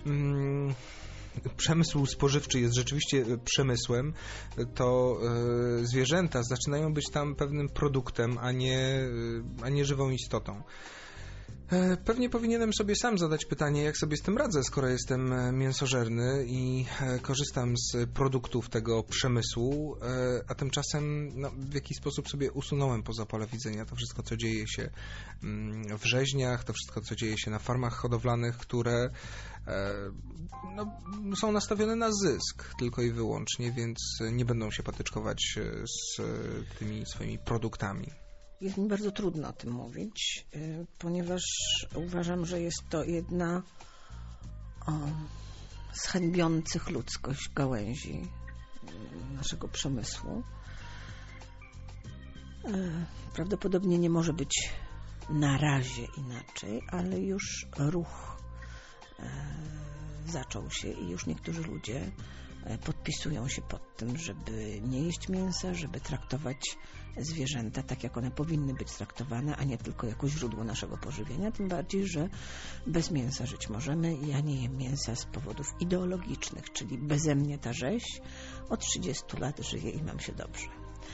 przemysł spożywczy jest rzeczywiście przemysłem, to zwierzęta zaczynają być tam pewnym produktem, a nie żywą istotą. Pewnie powinienem sobie sam zadać pytanie, jak sobie z tym radzę, skoro jestem mięsożerny i korzystam z produktów tego przemysłu, a tymczasem w jakiś sposób sobie usunąłem poza pole widzenia to wszystko, co dzieje się w rzeźniach, to wszystko, co dzieje się na farmach hodowlanych, które są nastawione na zysk tylko i wyłącznie, więc nie będą się patyczkować z tymi swoimi produktami. Jest mi bardzo trudno o tym mówić, ponieważ uważam, że jest to jedna z hańbiących ludzkość gałęzi naszego przemysłu. Prawdopodobnie nie może być na razie inaczej, ale już ruch zaczął się i już niektórzy ludzie podpisują się pod tym, żeby nie jeść mięsa, żeby traktować zwierzęta tak, jak one powinny być traktowane, a nie tylko jako źródło naszego pożywienia. Tym bardziej, że bez mięsa żyć możemy. Ja nie jem mięsa z powodów ideologicznych, czyli beze mnie ta rzeź od 30 lat żyje i mam się dobrze.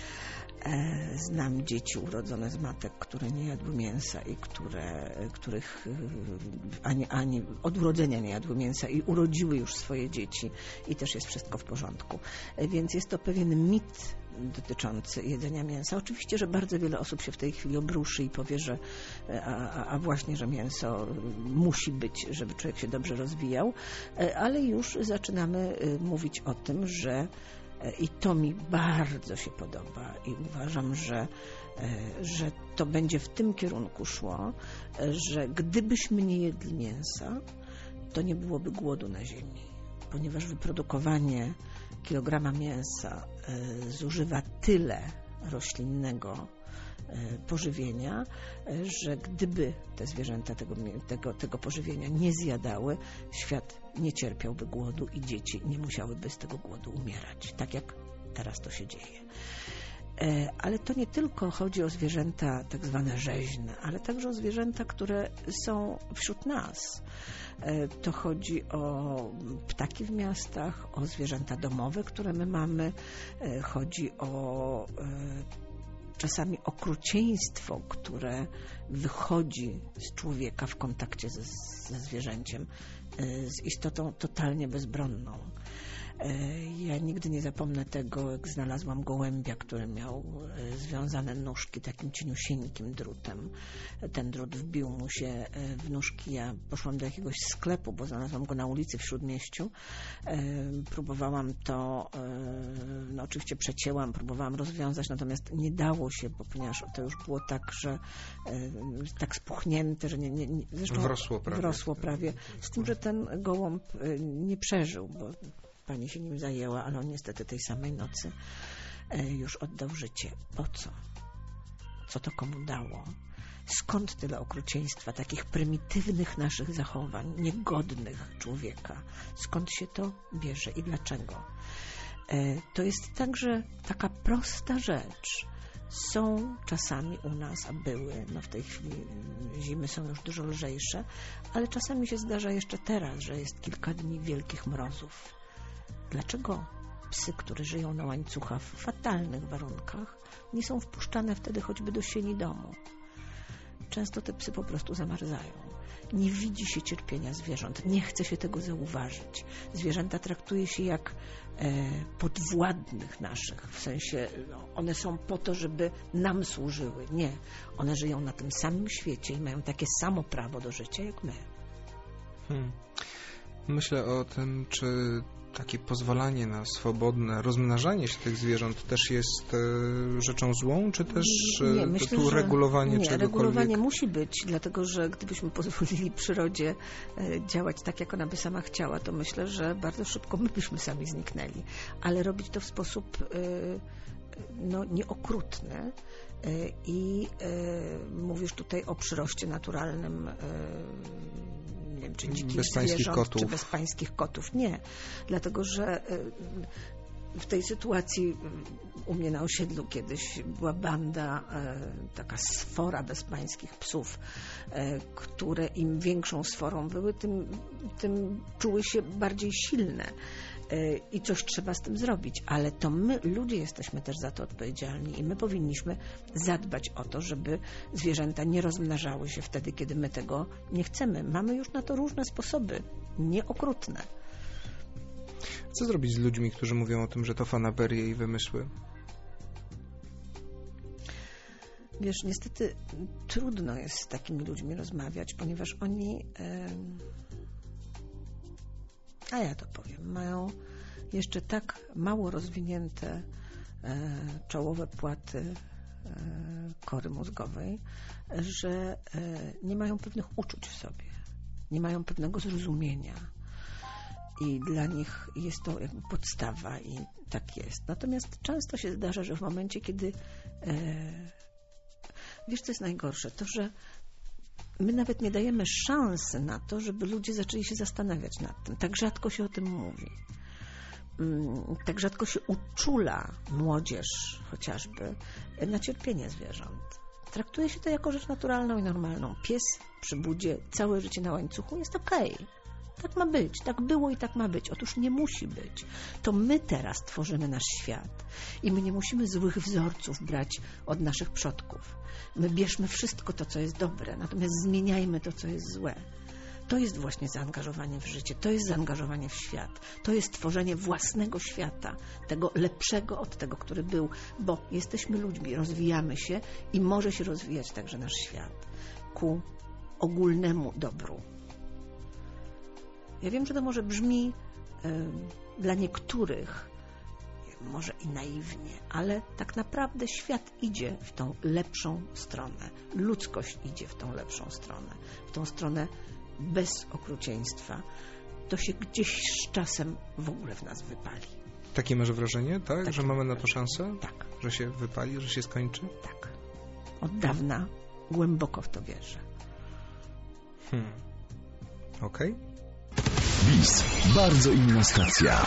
Znam dzieci urodzone z matek, które nie jadły mięsa i których ani od urodzenia nie jadły mięsa i urodziły już swoje dzieci i też jest wszystko w porządku. Więc jest to pewien mit dotyczący jedzenia mięsa. Oczywiście, że bardzo wiele osób się w tej chwili obruszy i powie, że właśnie, że mięso musi być, żeby człowiek się dobrze rozwijał, ale już zaczynamy mówić o tym, że i to mi bardzo się podoba i uważam, że to będzie w tym kierunku szło, że gdybyśmy nie jedli mięsa, to nie byłoby głodu na ziemi, ponieważ wyprodukowanie kilograma mięsa zużywa tyle roślinnego pożywienia, że gdyby te zwierzęta tego pożywienia nie zjadały, świat nie cierpiałby głodu i dzieci nie musiałyby z tego głodu umierać, tak jak teraz to się dzieje. Ale to nie tylko chodzi o zwierzęta tak zwane rzeźne, ale także o zwierzęta, które są wśród nas. To chodzi o ptaki w miastach, o zwierzęta domowe, które my mamy, chodzi o czasami okrucieństwo, które wychodzi z człowieka w kontakcie ze zwierzęciem, z istotą totalnie bezbronną. Ja nigdy nie zapomnę tego, jak znalazłam gołębia, który miał związane nóżki takim cieniusieńkim drutem. Ten drut wbił mu się w nóżki. Ja poszłam do jakiegoś sklepu, bo znalazłam go na ulicy w Śródmieściu. Próbowałam to, oczywiście przecięłam, próbowałam rozwiązać, natomiast nie dało się, ponieważ to już było tak, że tak spuchnięte, że zresztą wrosło prawie. Z tym, że ten gołąb nie przeżył, bo pani się nim zajęła, ale on niestety tej samej nocy już oddał życie. Po co? Co to komu dało? Skąd tyle okrucieństwa, takich prymitywnych naszych zachowań, niegodnych człowieka? Skąd się to bierze i dlaczego? To jest także taka prosta rzecz. Są czasami u nas, a były, w tej chwili zimy są już dużo lżejsze, ale czasami się zdarza jeszcze teraz, że jest kilka dni wielkich mrozów. Dlaczego psy, które żyją na łańcuchach w fatalnych warunkach, nie są wpuszczane wtedy choćby do sieni domu? Często te psy po prostu zamarzają. Nie widzi się cierpienia zwierząt, nie chce się tego zauważyć. Zwierzęta traktuje się jak podwładnych naszych, w sensie one są po to, żeby nam służyły. Nie, one żyją na tym samym świecie i mają takie samo prawo do życia jak my. Myślę o tym, czy takie pozwalanie na swobodne rozmnażanie się tych zwierząt też jest rzeczą złą, czy też nie, myślę, że regulowanie nie, czegokolwiek? Regulowanie musi być, dlatego że gdybyśmy pozwolili przyrodzie działać tak, jak ona by sama chciała, to myślę, że bardzo szybko my byśmy sami zniknęli. Ale robić to w sposób nieokrutny i mówisz tutaj o przyroście naturalnym, nie wiem, czy dzikich zwierząt, czy bezpańskich kotów. Nie, dlatego że w tej sytuacji u mnie na osiedlu kiedyś była banda, taka sfora bezpańskich psów, które im większą sforą były, tym czuły się bardziej silne. i coś trzeba z tym zrobić, ale to my, ludzie, jesteśmy też za to odpowiedzialni i my powinniśmy zadbać o to, żeby zwierzęta nie rozmnażały się wtedy, kiedy my tego nie chcemy. Mamy już na to różne sposoby, nieokrutne. Co zrobić z ludźmi, którzy mówią o tym, że to fanaberie i wymysły? Wiesz, niestety trudno jest z takimi ludźmi rozmawiać, ponieważ oni, a ja to powiem, mają jeszcze tak mało rozwinięte czołowe płaty kory mózgowej, że nie mają pewnych uczuć w sobie, nie mają pewnego zrozumienia. I dla nich jest to jakby podstawa i tak jest. Natomiast często się zdarza, że w momencie, kiedy wiesz, co jest najgorsze? To, że my nawet nie dajemy szansy na to, żeby ludzie zaczęli się zastanawiać nad tym. Tak rzadko się o tym mówi. Tak rzadko się uczula młodzież chociażby na cierpienie zwierząt. Traktuje się to jako rzecz naturalną i normalną. Pies przy budzie, całe życie na łańcuchu jest okej. Tak ma być, tak było i tak ma być. Otóż nie musi być. To my teraz tworzymy nasz świat i my nie musimy złych wzorców brać od naszych przodków. My bierzmy wszystko to, co jest dobre, natomiast zmieniajmy to, co jest złe. To jest właśnie zaangażowanie w życie, to jest zaangażowanie w świat, to jest tworzenie własnego świata, tego lepszego od tego, który był, bo jesteśmy ludźmi, rozwijamy się i może się rozwijać także nasz świat ku ogólnemu dobru. Ja wiem, że to może brzmi dla niektórych może i naiwnie, ale tak naprawdę świat idzie w tą lepszą stronę. Ludzkość idzie w tą lepszą stronę, w tą stronę bez okrucieństwa. To się gdzieś z czasem w ogóle w nas wypali. Takie masz wrażenie, tak? Takie że mamy na to szansę? Tak. Że się wypali, że się skończy? Tak. Od dawna głęboko w to wierzę. Okej. BIS. Bardzo inna stacja.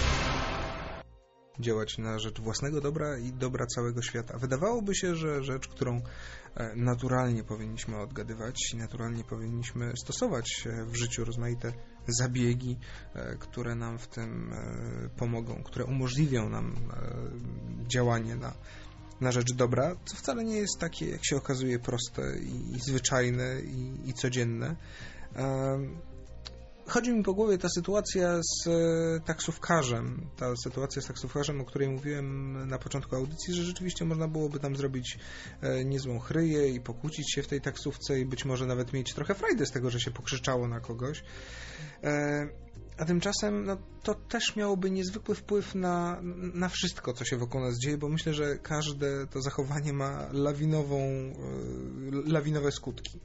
Działać na rzecz własnego dobra i dobra całego świata. Wydawałoby się, że rzecz, którą naturalnie powinniśmy odgadywać i naturalnie powinniśmy stosować w życiu, rozmaite zabiegi, które nam w tym pomogą, które umożliwią nam działanie na rzecz dobra, co wcale nie jest takie, jak się okazuje, proste i zwyczajne i codzienne. Chodzi mi po głowie ta sytuacja z taksówkarzem, o której mówiłem na początku audycji, że rzeczywiście można byłoby tam zrobić niezłą chryję i pokłócić się w tej taksówce i być może nawet mieć trochę frajdę z tego, że się pokrzyczało na kogoś. A tymczasem to też miałoby niezwykły wpływ na wszystko, co się wokół nas dzieje, bo myślę, że każde to zachowanie ma lawinowe skutki.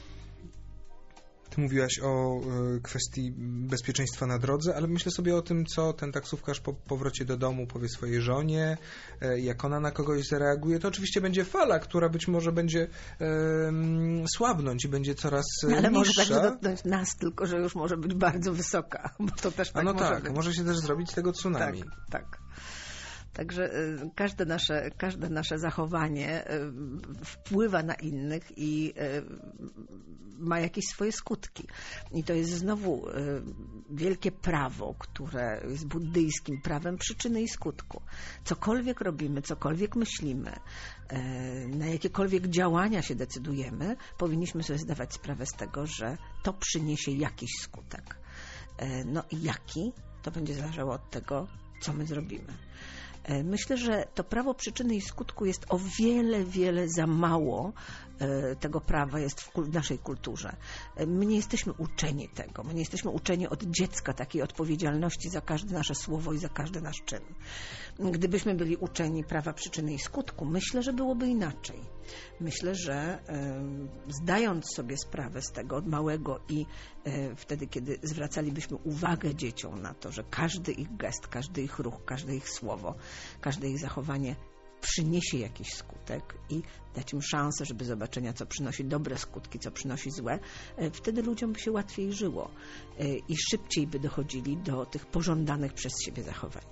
Ty mówiłaś o kwestii bezpieczeństwa na drodze, ale myślę sobie o tym, co ten taksówkarz po powrocie do domu powie swojej żonie, jak ona na kogoś zareaguje. To oczywiście będzie fala, która być może będzie słabnąć i będzie coraz ale niższa. może także dotknąć nas, tylko że już może być bardzo wysoka, bo to też tak może być. Może się też zrobić z tego tsunami. Tak. Także każde nasze zachowanie wpływa na innych i ma jakieś swoje skutki. I to jest znowu wielkie prawo, które jest buddyjskim prawem przyczyny i skutku. Cokolwiek robimy, cokolwiek myślimy, na jakiekolwiek działania się decydujemy, powinniśmy sobie zdawać sprawę z tego, że to przyniesie jakiś skutek. No i jaki? To będzie zależało od tego, co my zrobimy. Myślę, że to prawo przyczyny i skutku jest o wiele za mało tego prawa jest w naszej kulturze. My nie jesteśmy uczeni tego. My nie jesteśmy uczeni od dziecka takiej odpowiedzialności za każde nasze słowo i za każdy nasz czyn. Gdybyśmy byli uczeni prawa przyczyny i skutku, myślę, że byłoby inaczej. Myślę, że zdając sobie sprawę z tego od małego i wtedy, kiedy zwracalibyśmy uwagę dzieciom na to, że każdy ich gest, każdy ich ruch, każde ich słowo, każde ich zachowanie przyniesie jakiś skutek i dać im szansę, żeby zobaczenia, co przynosi dobre skutki, co przynosi złe, wtedy ludziom by się łatwiej żyło i szybciej by dochodzili do tych pożądanych przez siebie zachowań.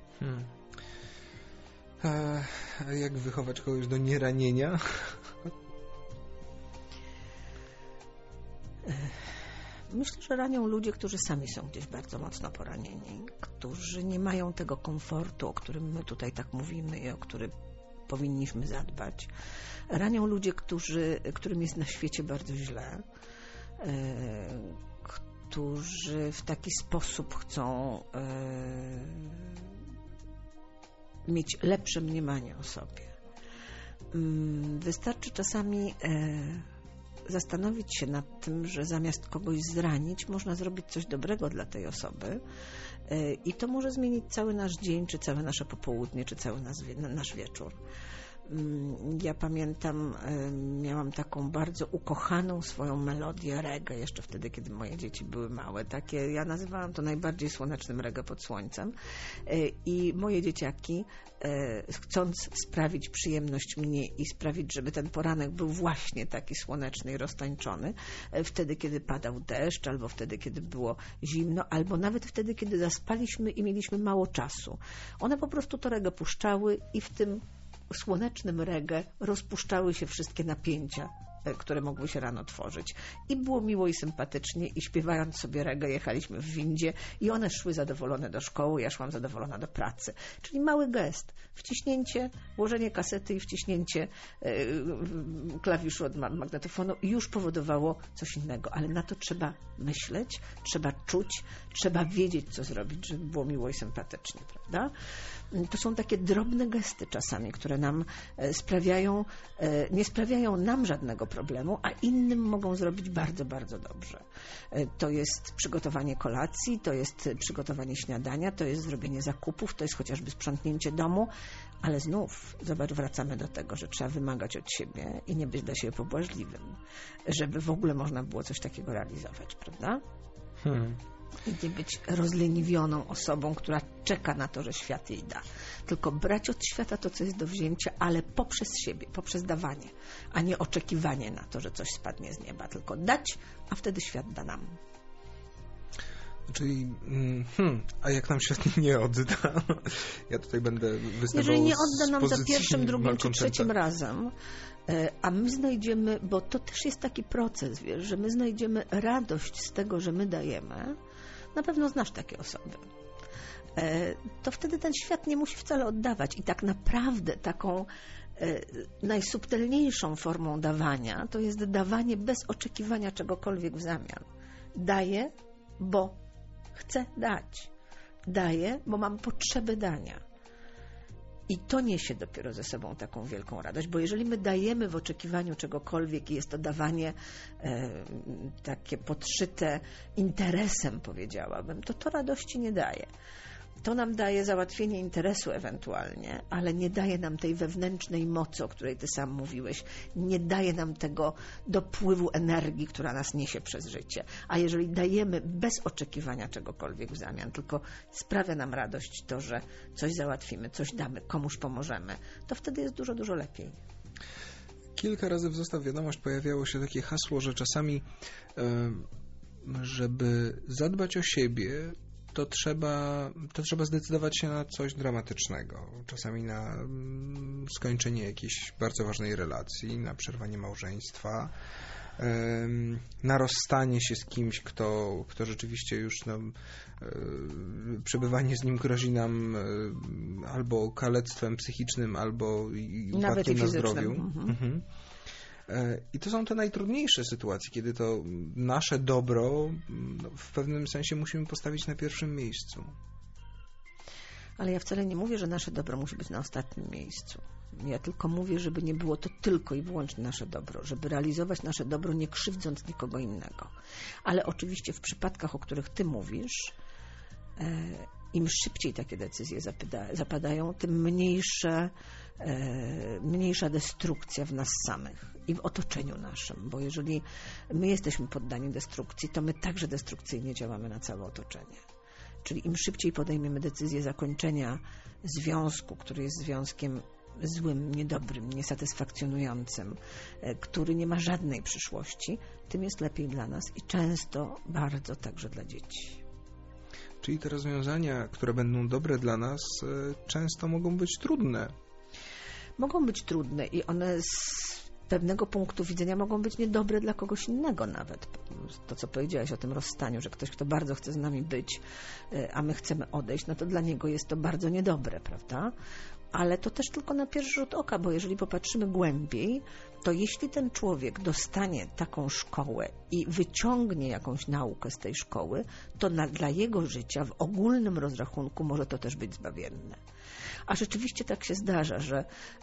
A jak wychować kogoś do nieranienia? Myślę, że ranią ludzie, którzy sami są gdzieś bardzo mocno poranieni, którzy nie mają tego komfortu, o którym my tutaj tak mówimy i o który powinniśmy zadbać. Ranią ludzie, którym jest na świecie bardzo źle, którzy w taki sposób chcą mieć lepsze mniemanie o sobie. Wystarczy czasami zastanowić się nad tym, że zamiast kogoś zranić, można zrobić coś dobrego dla tej osoby i to może zmienić cały nasz dzień, czy całe nasze popołudnie, czy cały nasz wieczór. Ja pamiętam, miałam taką bardzo ukochaną swoją melodię reggae, jeszcze wtedy, kiedy moje dzieci były małe. Takie, ja nazywałam to najbardziej słonecznym reggae pod słońcem. I moje dzieciaki, chcąc sprawić przyjemność mnie i sprawić, żeby ten poranek był właśnie taki słoneczny i roztańczony, wtedy, kiedy padał deszcz, albo wtedy, kiedy było zimno, albo nawet wtedy, kiedy zaspaliśmy i mieliśmy mało czasu. One po prostu to reggae puszczały i w tym słonecznym reggae rozpuszczały się wszystkie napięcia, które mogły się rano tworzyć. I było miło i sympatycznie i śpiewając sobie reggae jechaliśmy w windzie i one szły zadowolone do szkoły, ja szłam zadowolona do pracy. Czyli mały gest. Wciśnięcie, włożenie kasety i wciśnięcie klawiszu od magnetofonu już powodowało coś innego. Ale na to trzeba myśleć, trzeba czuć, trzeba wiedzieć, co zrobić, żeby było miło i sympatycznie, prawda? To są takie drobne gesty czasami, które nam nie sprawiają nam żadnego problemu, a innym mogą zrobić bardzo, bardzo dobrze. To jest przygotowanie kolacji, to jest przygotowanie śniadania, to jest zrobienie zakupów, to jest chociażby sprzątnięcie domu, ale znów, zobacz, wracamy do tego, że trzeba wymagać od siebie i nie być dla siebie pobłażliwym, żeby w ogóle można było coś takiego realizować, prawda? I nie być rozleniwioną osobą, która czeka na to, że świat jej da. Tylko brać od świata to, co jest do wzięcia, ale poprzez siebie, poprzez dawanie, a nie oczekiwanie na to, że coś spadnie z nieba. Tylko dać, a wtedy świat da nam. Czyli, a jak nam świat nie odda? Ja tutaj będę występował. Jeżeli nie odda nam za pierwszym, drugim czy trzecim razem, a my znajdziemy, bo to też jest taki proces, wiesz, że my znajdziemy radość z tego, że my dajemy. Na pewno znasz takie osoby. To wtedy ten świat nie musi wcale oddawać. I tak naprawdę taką najsubtelniejszą formą dawania to jest dawanie bez oczekiwania czegokolwiek w zamian. Daję, bo chcę dać. Daję, bo mam potrzebę dania. I to niesie dopiero ze sobą taką wielką radość, bo jeżeli my dajemy w oczekiwaniu czegokolwiek i jest to dawanie takie podszyte interesem, powiedziałabym, to radości nie daje. To nam daje załatwienie interesu ewentualnie, ale nie daje nam tej wewnętrznej mocy, o której ty sam mówiłeś. Nie daje nam tego dopływu energii, która nas niesie przez życie. A jeżeli dajemy bez oczekiwania czegokolwiek w zamian, tylko sprawia nam radość to, że coś załatwimy, coś damy, komuś pomożemy, to wtedy jest dużo, dużo lepiej. Kilka razy w Zostaw Wiadomość pojawiało się takie hasło, że czasami, żeby zadbać o siebie, to trzeba zdecydować się na coś dramatycznego. Czasami na skończenie jakiejś bardzo ważnej relacji, na przerwanie małżeństwa, na rozstanie się z kimś, kto rzeczywiście już przebywanie z nim grozi nam albo kalectwem psychicznym, albo upadkiem na zdrowiu. Mhm. I to są te najtrudniejsze sytuacje, kiedy to nasze dobro w pewnym sensie musimy postawić na pierwszym miejscu. Ale ja wcale nie mówię, że nasze dobro musi być na ostatnim miejscu. Ja tylko mówię, żeby nie było to tylko i wyłącznie nasze dobro, żeby realizować nasze dobro, nie krzywdząc nikogo innego. Ale oczywiście w przypadkach, o których ty mówisz, im szybciej takie decyzje zapadają, tym mniejsza destrukcja w nas samych i w otoczeniu naszym, bo jeżeli my jesteśmy poddani destrukcji, to my także destrukcyjnie działamy na całe otoczenie. Czyli im szybciej podejmiemy decyzję zakończenia związku, który jest związkiem złym, niedobrym, niesatysfakcjonującym, który nie ma żadnej przyszłości, tym jest lepiej dla nas i często bardzo także dla dzieci. Czyli te rozwiązania, które będą dobre dla nas, często mogą być trudne. Mogą być trudne i one pewnego punktu widzenia mogą być niedobre dla kogoś innego nawet. To, co powiedziałaś o tym rozstaniu, że ktoś, kto bardzo chce z nami być, a my chcemy odejść, no to dla niego jest to bardzo niedobre, prawda? Ale to też tylko na pierwszy rzut oka, bo jeżeli popatrzymy głębiej, to jeśli ten człowiek dostanie taką szkołę i wyciągnie jakąś naukę z tej szkoły, to dla jego życia w ogólnym rozrachunku może to też być zbawienne. A rzeczywiście tak się zdarza, że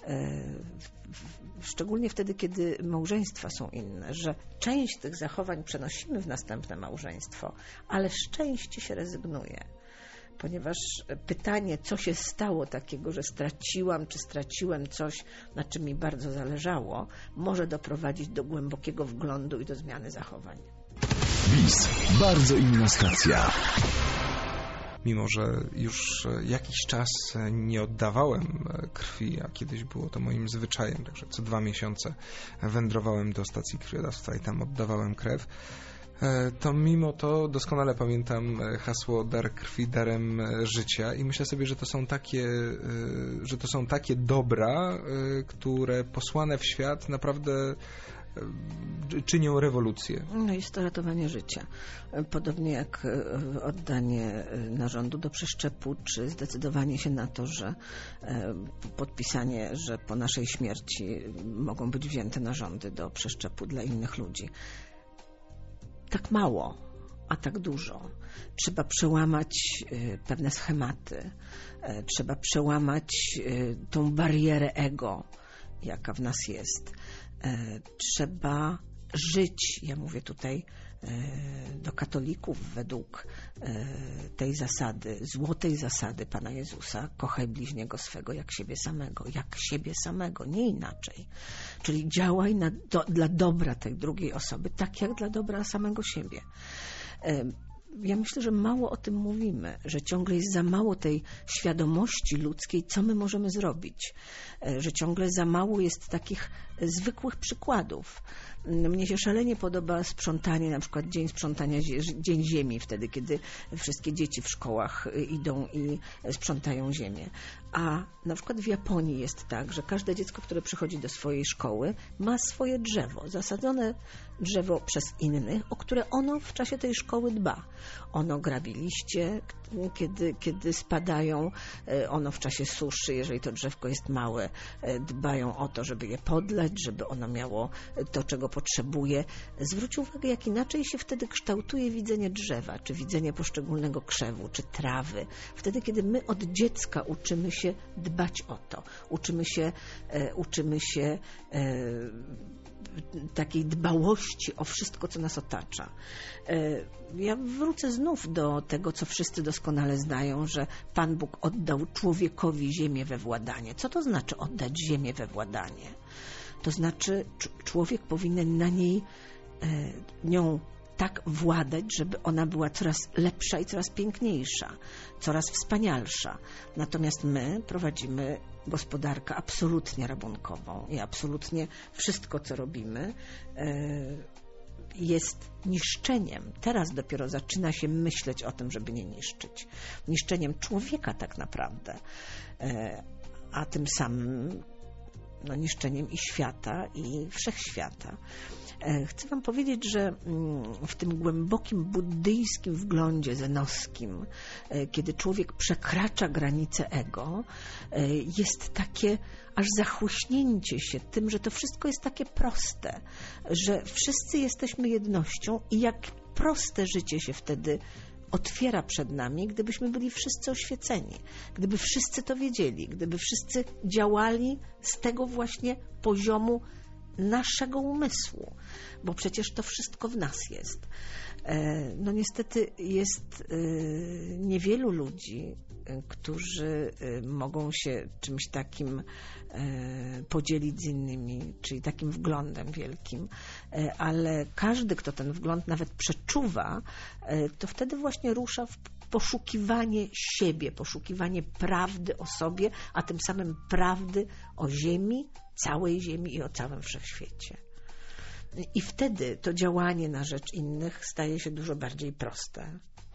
szczególnie wtedy, kiedy małżeństwa są inne, że część tych zachowań przenosimy w następne małżeństwo, ale z części się rezygnuje. Ponieważ pytanie, co się stało takiego, że straciłam, czy straciłem coś, na czym mi bardzo zależało, może doprowadzić do głębokiego wglądu i do zmiany zachowań. BIS. Bardzo inna stacja. Mimo że już jakiś czas nie oddawałem krwi, a kiedyś było to moim zwyczajem, także co 2 miesiące wędrowałem do stacji krwiodawstwa i tam oddawałem krew, to mimo to doskonale pamiętam hasło dar krwi, darem życia i myślę sobie, że to są takie dobra, które posłane w świat naprawdę czynią rewolucję. No jest to ratowanie życia. Podobnie jak oddanie narządu do przeszczepu, czy zdecydowanie się na to, że podpisanie, że po naszej śmierci mogą być wzięte narządy do przeszczepu dla innych ludzi. Tak mało, a tak dużo. Trzeba przełamać pewne schematy. Trzeba przełamać tą barierę ego, jaka w nas jest. Trzeba żyć, ja mówię tutaj do katolików według tej zasady, złotej zasady Pana Jezusa, kochaj bliźniego swego jak siebie samego, nie inaczej. Czyli działaj dla dobra tej drugiej osoby, tak jak dla dobra samego siebie. Ja myślę, że mało o tym mówimy, że ciągle jest za mało tej świadomości ludzkiej, co my możemy zrobić, że ciągle za mało jest takich zwykłych przykładów. Mnie się szalenie podoba sprzątanie, na przykład Dzień Ziemi, wtedy, kiedy wszystkie dzieci w szkołach idą i sprzątają ziemię. A na przykład w Japonii jest tak, że każde dziecko, które przychodzi do swojej szkoły, ma swoje drzewo, zasadzone drzewo przez innych, o które ono w czasie tej szkoły dba. Ono grabi liście, kiedy spadają, ono w czasie suszy, jeżeli to drzewko jest małe, dbają o to, żeby je podlać, żeby ono miało to, czego potrzebuje. Zwróć uwagę, jak inaczej się wtedy kształtuje widzenie drzewa, czy widzenie poszczególnego krzewu, czy trawy. Wtedy, kiedy my od dziecka uczymy się dbać o to, uczymy się takiej dbałości o wszystko, co nas otacza. Ja wrócę znów do tego, co wszyscy doskonale znają, że Pan Bóg oddał człowiekowi ziemię we władanie. Co to znaczy oddać ziemię we władanie? To znaczy człowiek powinien na nią tak władać, żeby ona była coraz lepsza i coraz piękniejsza, coraz wspanialsza. Natomiast my prowadzimy gospodarkę absolutnie rabunkową i absolutnie wszystko, co robimy, jest niszczeniem. Teraz dopiero zaczyna się myśleć o tym, żeby nie niszczyć. Niszczeniem człowieka tak naprawdę, a tym samym niszczeniem i świata, i wszechświata. Chcę Wam powiedzieć, że w tym głębokim buddyjskim wglądzie zenowskim, kiedy człowiek przekracza granice ego, jest takie aż zachłyśnięcie się tym, że to wszystko jest takie proste, że wszyscy jesteśmy jednością i jak proste życie się wtedy otwiera przed nami, gdybyśmy byli wszyscy oświeceni, gdyby wszyscy to wiedzieli, gdyby wszyscy działali z tego właśnie poziomu naszego umysłu, bo przecież to wszystko w nas jest. No niestety jest niewielu ludzi, którzy mogą się czymś takim podzielić z innymi, czyli takim wglądem wielkim, ale każdy, kto ten wgląd nawet przeczuwa, to wtedy właśnie rusza w poszukiwanie siebie, poszukiwanie prawdy o sobie, a tym samym prawdy o ziemi, całej ziemi i o całym wszechświecie. I wtedy to działanie na rzecz innych staje się dużo bardziej proste.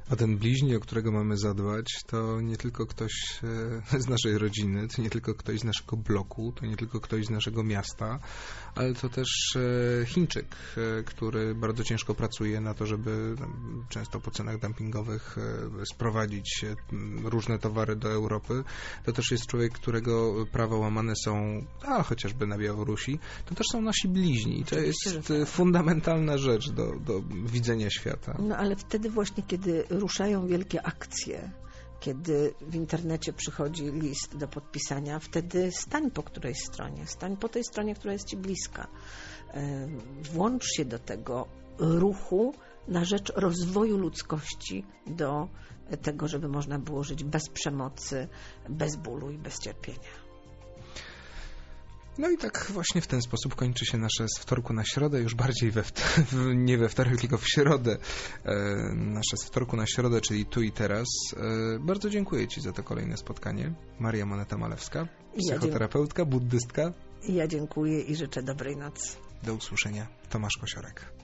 A ten bliźni, o którego mamy zadbać, to nie tylko ktoś z naszej rodziny, to nie tylko ktoś z naszego bloku, to nie tylko ktoś z naszego miasta, ale to też Chińczyk, który bardzo ciężko pracuje na to, żeby często po cenach dumpingowych sprowadzić różne towary do Europy. To też jest człowiek, którego prawa łamane są, chociażby na Białorusi. To też są nasi bliźni. To jest fundamentalna rzecz do widzenia świata. No ale wtedy właśnie, kiedy ruszają wielkie akcje, kiedy w internecie przychodzi list do podpisania, wtedy stań po której stronie, stań po tej stronie, która jest ci bliska. Włącz się do tego ruchu na rzecz rozwoju ludzkości, do tego, żeby można było żyć bez przemocy, bez bólu i bez cierpienia. No i tak właśnie w ten sposób kończy się nasze z wtorku na środę, już bardziej nie we wtorek, tylko w środę. Nasze z wtorku na środę, czyli tu i teraz. Bardzo dziękuję Ci za to kolejne spotkanie. Maria Moneta-Malewska, psychoterapeutka, buddystka. Ja dziękuję i życzę dobrej nocy. Do usłyszenia. Tomasz Kosiorek.